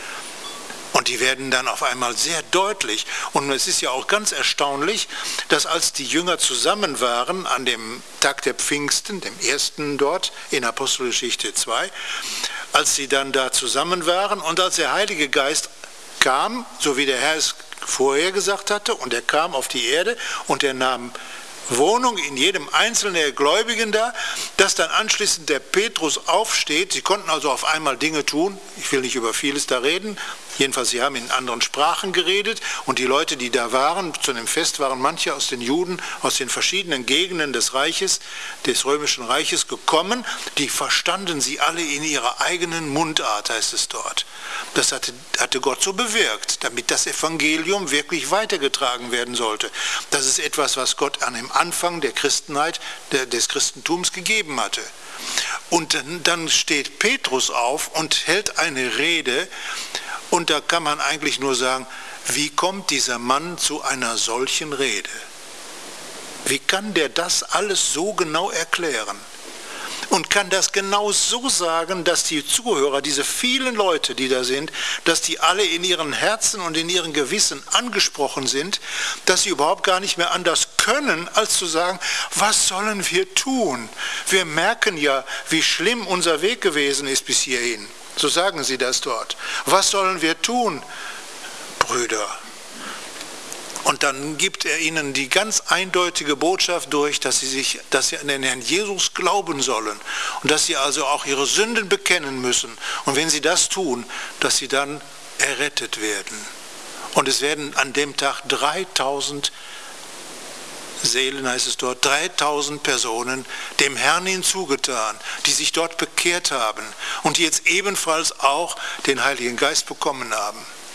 Und die werden dann auf einmal sehr deutlich. Und es ist ja auch ganz erstaunlich, dass als die Jünger zusammen waren, an dem Tag der Pfingsten, dem ersten dort in Apostelgeschichte zwei, als sie dann da zusammen waren und als der Heilige Geist kam, so wie der Herr es vorher gesagt hatte, und er kam auf die Erde und er nahm Wohnung in jedem einzelnen der Gläubigen da, dass dann anschließend der Petrus aufsteht. Sie konnten also auf einmal Dinge tun, ich will nicht über vieles da reden, jedenfalls sie haben in anderen Sprachen geredet und die Leute, die da waren, zu dem Fest waren manche aus den Juden, aus den verschiedenen Gegenden des Reiches, des Römischen Reiches gekommen, die verstanden sie alle in ihrer eigenen Mundart, heißt es dort. Das hatte, hatte Gott so bewirkt, damit das Evangelium wirklich weitergetragen werden sollte. Das ist etwas, was Gott an dem Anfang der Christenheit, der, des Christentums gegeben hatte. Und dann steht Petrus auf und hält eine Rede und da kann man eigentlich nur sagen, wie kommt dieser Mann zu einer solchen Rede? Wie kann der das alles so genau erklären? Und kann das genau so sagen, dass die Zuhörer, diese vielen Leute, die da sind, dass die alle in ihren Herzen und in ihren Gewissen angesprochen sind, dass sie überhaupt gar nicht mehr anders können, als zu sagen, was sollen wir tun? Wir merken ja, wie schlimm unser Weg gewesen ist bis hierhin. So sagen sie das dort. Was sollen wir tun, Brüder? Und dann gibt er ihnen die ganz eindeutige Botschaft durch, dass sie, sich, dass sie an den Herrn Jesus glauben sollen und dass sie also auch ihre Sünden bekennen müssen. Und wenn sie das tun, dass sie dann errettet werden. Und es werden an dem Tag dreitausend Seelen, heißt es dort, dreitausend Personen dem Herrn hinzugetan, die sich dort bekehrt haben und die jetzt ebenfalls auch den Heiligen Geist bekommen haben.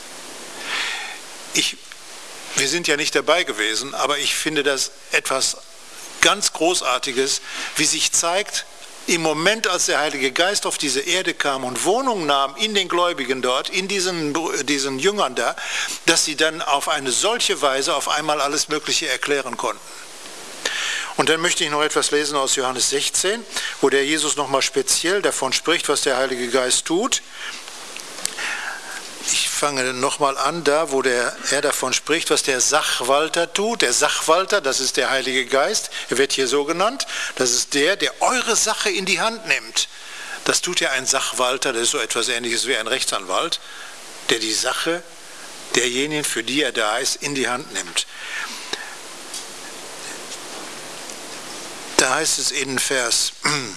Ich Wir sind ja nicht dabei gewesen, aber ich finde das etwas ganz Großartiges, wie sich zeigt, im Moment, als der Heilige Geist auf diese Erde kam und Wohnung nahm in den Gläubigen dort, in diesen, diesen Jüngern da, dass sie dann auf eine solche Weise auf einmal alles Mögliche erklären konnten. Und dann möchte ich noch etwas lesen aus Johannes sechzehn, wo der Jesus nochmal speziell davon spricht, was der Heilige Geist tut. Ich fange nochmal an, da wo der, er davon spricht, was der Sachwalter tut. Der Sachwalter, das ist der Heilige Geist, er wird hier so genannt. Das ist der, der eure Sache in die Hand nimmt. Das tut ja ein Sachwalter, das ist so etwas Ähnliches wie ein Rechtsanwalt, der die Sache derjenigen, für die er da ist, in die Hand nimmt. Da heißt es in Vers...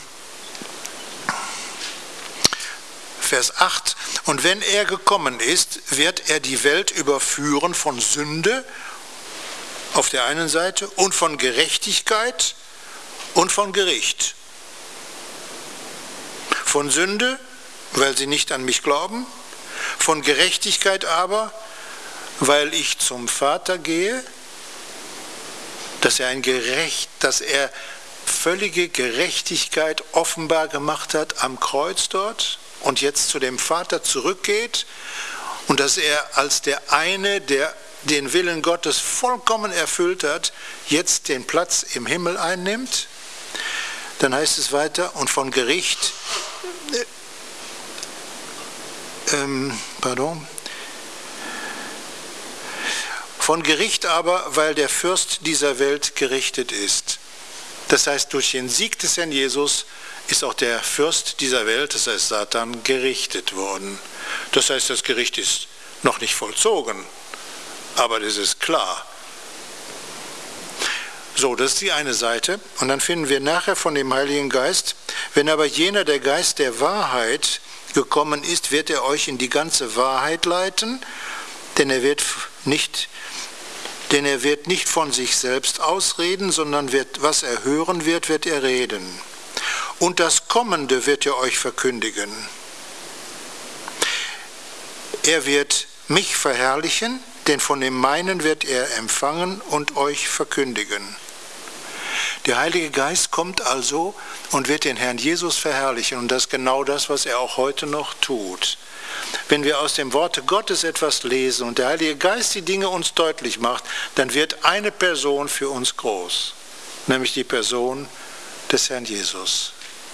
Vers acht, und wenn er gekommen ist, wird er die Welt überführen von Sünde auf der einen Seite und von Gerechtigkeit und von Gericht. Von Sünde, weil sie nicht an mich glauben. Von Gerechtigkeit aber, weil ich zum Vater gehe, dass er ein Gerecht, dass er völlige Gerechtigkeit offenbar gemacht hat am Kreuz dort und jetzt zu dem Vater zurückgeht und dass er als der eine, der den Willen Gottes vollkommen erfüllt hat, jetzt den Platz im Himmel einnimmt. Dann heißt es weiter, und von Gericht, äh, ähm, pardon, von Gericht aber, weil der Fürst dieser Welt gerichtet ist. Das heißt, durch den Sieg des Herrn Jesus ist auch der Fürst dieser Welt, das heißt Satan, gerichtet worden. Das heißt, das Gericht ist noch nicht vollzogen, aber das ist klar. So, das ist die eine Seite. Und dann finden wir nachher von dem Heiligen Geist, wenn aber jener, der Geist der Wahrheit, gekommen ist, wird er euch in die ganze Wahrheit leiten, denn er wird nicht, denn er wird nicht von sich selbst ausreden, sondern wird, was er hören wird, wird er reden. Und das Kommende wird er euch verkündigen. Er wird mich verherrlichen, denn von dem meinen wird er empfangen und euch verkündigen. Der Heilige Geist kommt also und wird den Herrn Jesus verherrlichen. Und das ist genau das, was er auch heute noch tut. Wenn wir aus dem Worte Gottes etwas lesen und der Heilige Geist die Dinge uns deutlich macht, dann wird eine Person für uns groß, nämlich die Person des Herrn Jesus.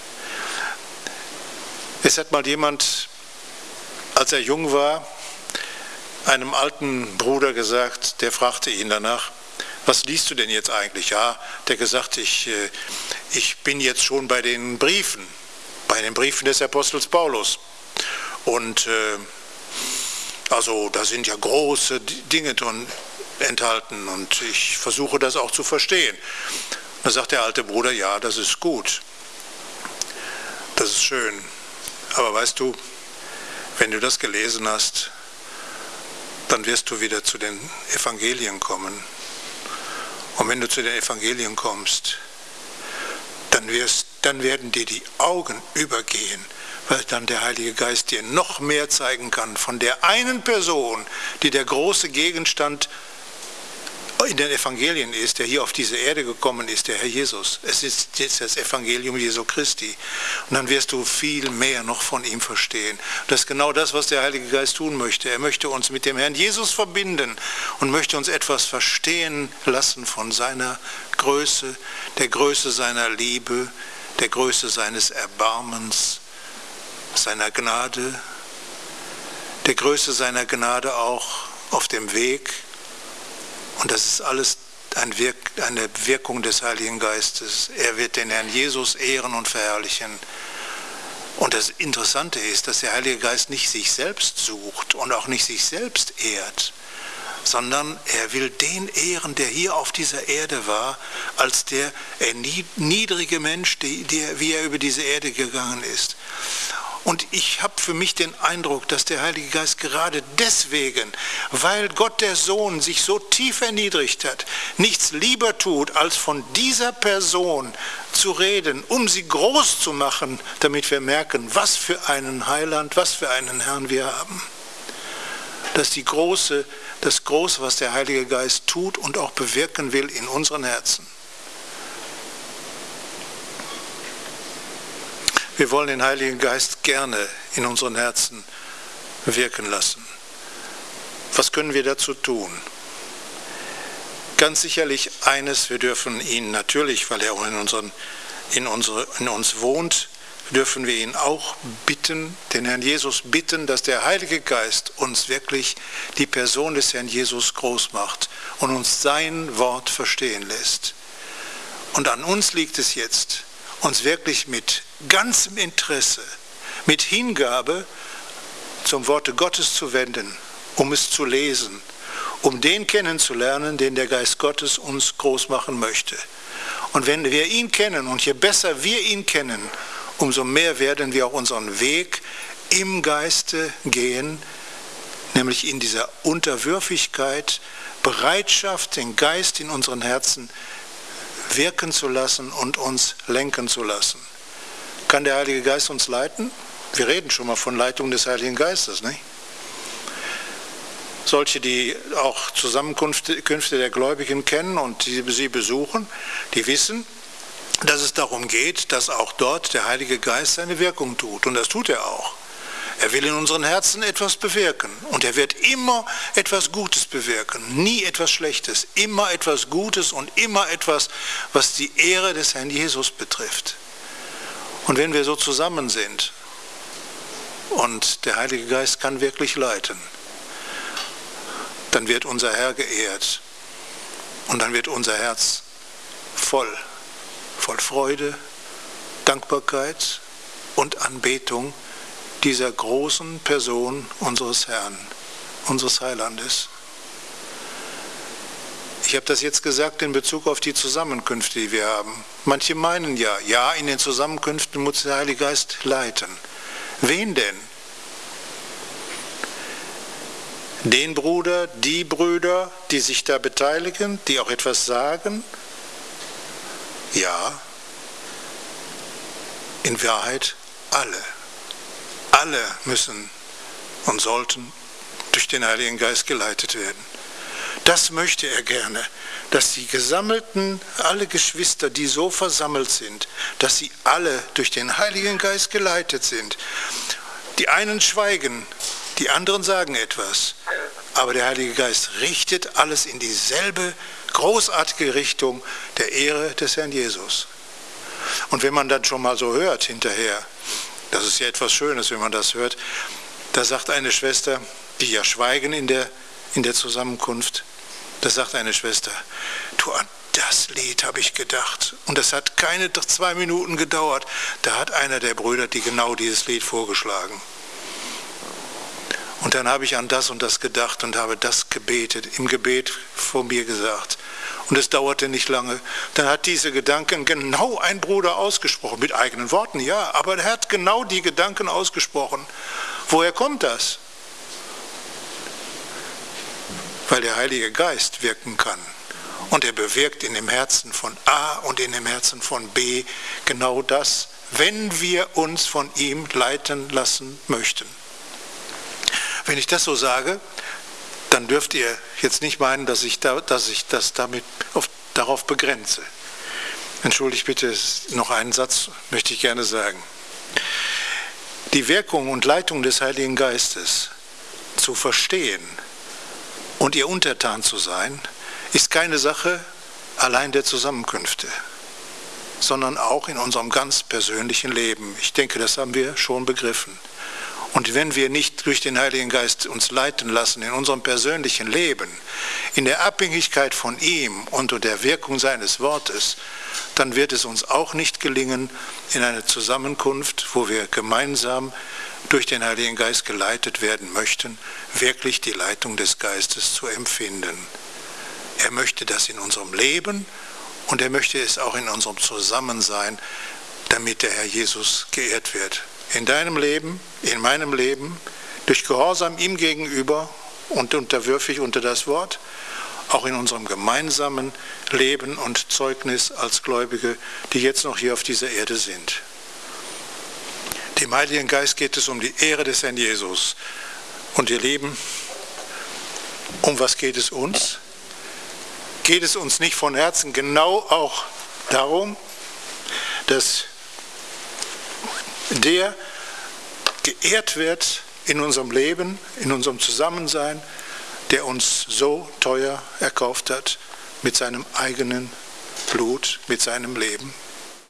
Es hat mal jemand, als er jung war, einem alten Bruder gesagt, der fragte ihn danach, was liest du denn jetzt eigentlich? Ja, der gesagt, ich, ich bin jetzt schon bei den Briefen, bei den Briefen des Apostels Paulus. Und äh, also da sind ja große Dinge drin enthalten und ich versuche das auch zu verstehen. Da sagt der alte Bruder, ja, das ist gut, das ist schön. Aber weißt du, wenn du das gelesen hast, dann wirst du wieder zu den Evangelien kommen. Und wenn du zu den Evangelien kommst, dann, wirst, dann werden dir die Augen übergehen, weil dann der Heilige Geist dir noch mehr zeigen kann von der einen Person, die der große Gegenstand in den Evangelien ist, der hier auf diese Erde gekommen ist, der Herr Jesus. Es ist jetzt das Evangelium Jesu Christi. Und dann wirst du viel mehr noch von ihm verstehen. Das ist genau das, was der Heilige Geist tun möchte. Er möchte uns mit dem Herrn Jesus verbinden und möchte uns etwas verstehen lassen von seiner Größe, der Größe seiner Liebe, der Größe seines Erbarmens, seiner Gnade, der Größe seiner Gnade auch auf dem Weg. Und das ist alles ein Wirk, eine Wirkung des Heiligen Geistes. Er wird den Herrn Jesus ehren und verherrlichen. Und das Interessante ist, dass der Heilige Geist nicht sich selbst sucht und auch nicht sich selbst ehrt, sondern er will den ehren, der hier auf dieser Erde war, als der niedrige Mensch, der, wie er über diese Erde gegangen ist. Und ich habe für mich den Eindruck, dass der Heilige Geist gerade deswegen, weil Gott der Sohn sich so tief erniedrigt hat, nichts lieber tut, als von dieser Person zu reden, um sie groß zu machen, damit wir merken, was für einen Heiland, was für einen Herrn wir haben. Das ist die große, das Große, was der Heilige Geist tut und auch bewirken will in unseren Herzen. Wir wollen den Heiligen Geist gerne in unseren Herzen wirken lassen. Was können wir dazu tun? Ganz sicherlich eines, wir dürfen ihn natürlich, weil er auch in, unseren, in, unsere, in uns wohnt, dürfen wir ihn auch bitten, den Herrn Jesus bitten, dass der Heilige Geist uns wirklich die Person des Herrn Jesus groß macht und uns sein Wort verstehen lässt. Und an uns liegt es jetzt, uns wirklich mit ganzem Interesse, mit Hingabe zum Worte Gottes zu wenden, um es zu lesen, um den kennenzulernen, den der Geist Gottes uns groß machen möchte. Und wenn wir ihn kennen und je besser wir ihn kennen, umso mehr werden wir auch unseren Weg im Geiste gehen, nämlich in dieser Unterwürfigkeit, Bereitschaft, den Geist in unseren Herzen wirken zu lassen und uns lenken zu lassen. Kann der Heilige Geist uns leiten? Wir reden schon mal von Leitung des Heiligen Geistes, nicht? Solche, die auch Zusammenkünfte der Gläubigen kennen und die sie besuchen, die wissen, dass es darum geht, dass auch dort der Heilige Geist seine Wirkung tut. Und das tut er auch. Er will in unseren Herzen etwas bewirken. Und er wird immer etwas Gutes bewirken. Nie etwas Schlechtes. Immer etwas Gutes und immer etwas, was die Ehre des Herrn Jesus betrifft. Und wenn wir so zusammen sind und der Heilige Geist kann wirklich leiten, dann wird unser Herr geehrt und dann wird unser Herz voll, voll Freude, Dankbarkeit und Anbetung dieser großen Person unseres Herrn, unseres Heilandes. Ich habe das jetzt gesagt in Bezug auf die Zusammenkünfte, die wir haben. Manche meinen ja, ja, in den Zusammenkünften muss der Heilige Geist leiten. Wen denn? Den Bruder, die Brüder, die sich da beteiligen, die auch etwas sagen? Ja, in Wahrheit alle. Alle müssen und sollten durch den Heiligen Geist geleitet werden. Das möchte er gerne, dass die gesammelten, alle Geschwister, die so versammelt sind, dass sie alle durch den Heiligen Geist geleitet sind. Die einen schweigen, die anderen sagen etwas, aber der Heilige Geist richtet alles in dieselbe großartige Richtung der Ehre des Herrn Jesus. Und wenn man dann schon mal so hört hinterher, das ist ja etwas Schönes, wenn man das hört, da sagt eine Schwester, die ja schweigen in der, in der Zusammenkunft, da sagt eine Schwester, du, an das Lied habe ich gedacht. Und das hat keine zwei Minuten gedauert. Da hat einer der Brüder die genau dieses Lied vorgeschlagen. Und dann habe ich an das und das gedacht und habe das gebetet, im Gebet vor mir gesagt. Und es dauerte nicht lange. Dann hat diese Gedanken genau ein Bruder ausgesprochen, mit eigenen Worten, ja, aber er hat genau die Gedanken ausgesprochen. Woher kommt das? Weil der Heilige Geist wirken kann. Und er bewirkt in dem Herzen von A und in dem Herzen von B genau das, wenn wir uns von ihm leiten lassen möchten. Wenn ich das so sage, dann dürft ihr jetzt nicht meinen, dass ich, da, dass ich das damit auf, darauf begrenze. Entschuldigt bitte, noch einen Satz möchte ich gerne sagen. Die Wirkung und Leitung des Heiligen Geistes zu verstehen und ihr untertan zu sein, ist keine Sache allein der Zusammenkünfte, sondern auch in unserem ganz persönlichen Leben. Ich denke, das haben wir schon begriffen. Und wenn wir nicht durch den Heiligen Geist uns leiten lassen in unserem persönlichen Leben, in der Abhängigkeit von ihm und unter der Wirkung seines Wortes, dann wird es uns auch nicht gelingen, in einer Zusammenkunft, wo wir gemeinsam durch den Heiligen Geist geleitet werden möchten, wirklich die Leitung des Geistes zu empfinden. Er möchte das in unserem Leben und er möchte es auch in unserem Zusammensein, damit der Herr Jesus geehrt wird. In deinem Leben, in meinem Leben, durch Gehorsam ihm gegenüber und unterwürfig unter das Wort, auch in unserem gemeinsamen Leben und Zeugnis als Gläubige, die jetzt noch hier auf dieser Erde sind. Dem Heiligen Geist geht es um die Ehre des Herrn Jesus. Und ihr Lieben, um was geht es uns? Geht es uns nicht von Herzen genau auch darum, dass der geehrt wird in unserem Leben, in unserem Zusammensein, der uns so teuer erkauft hat mit seinem eigenen Blut, mit seinem Leben?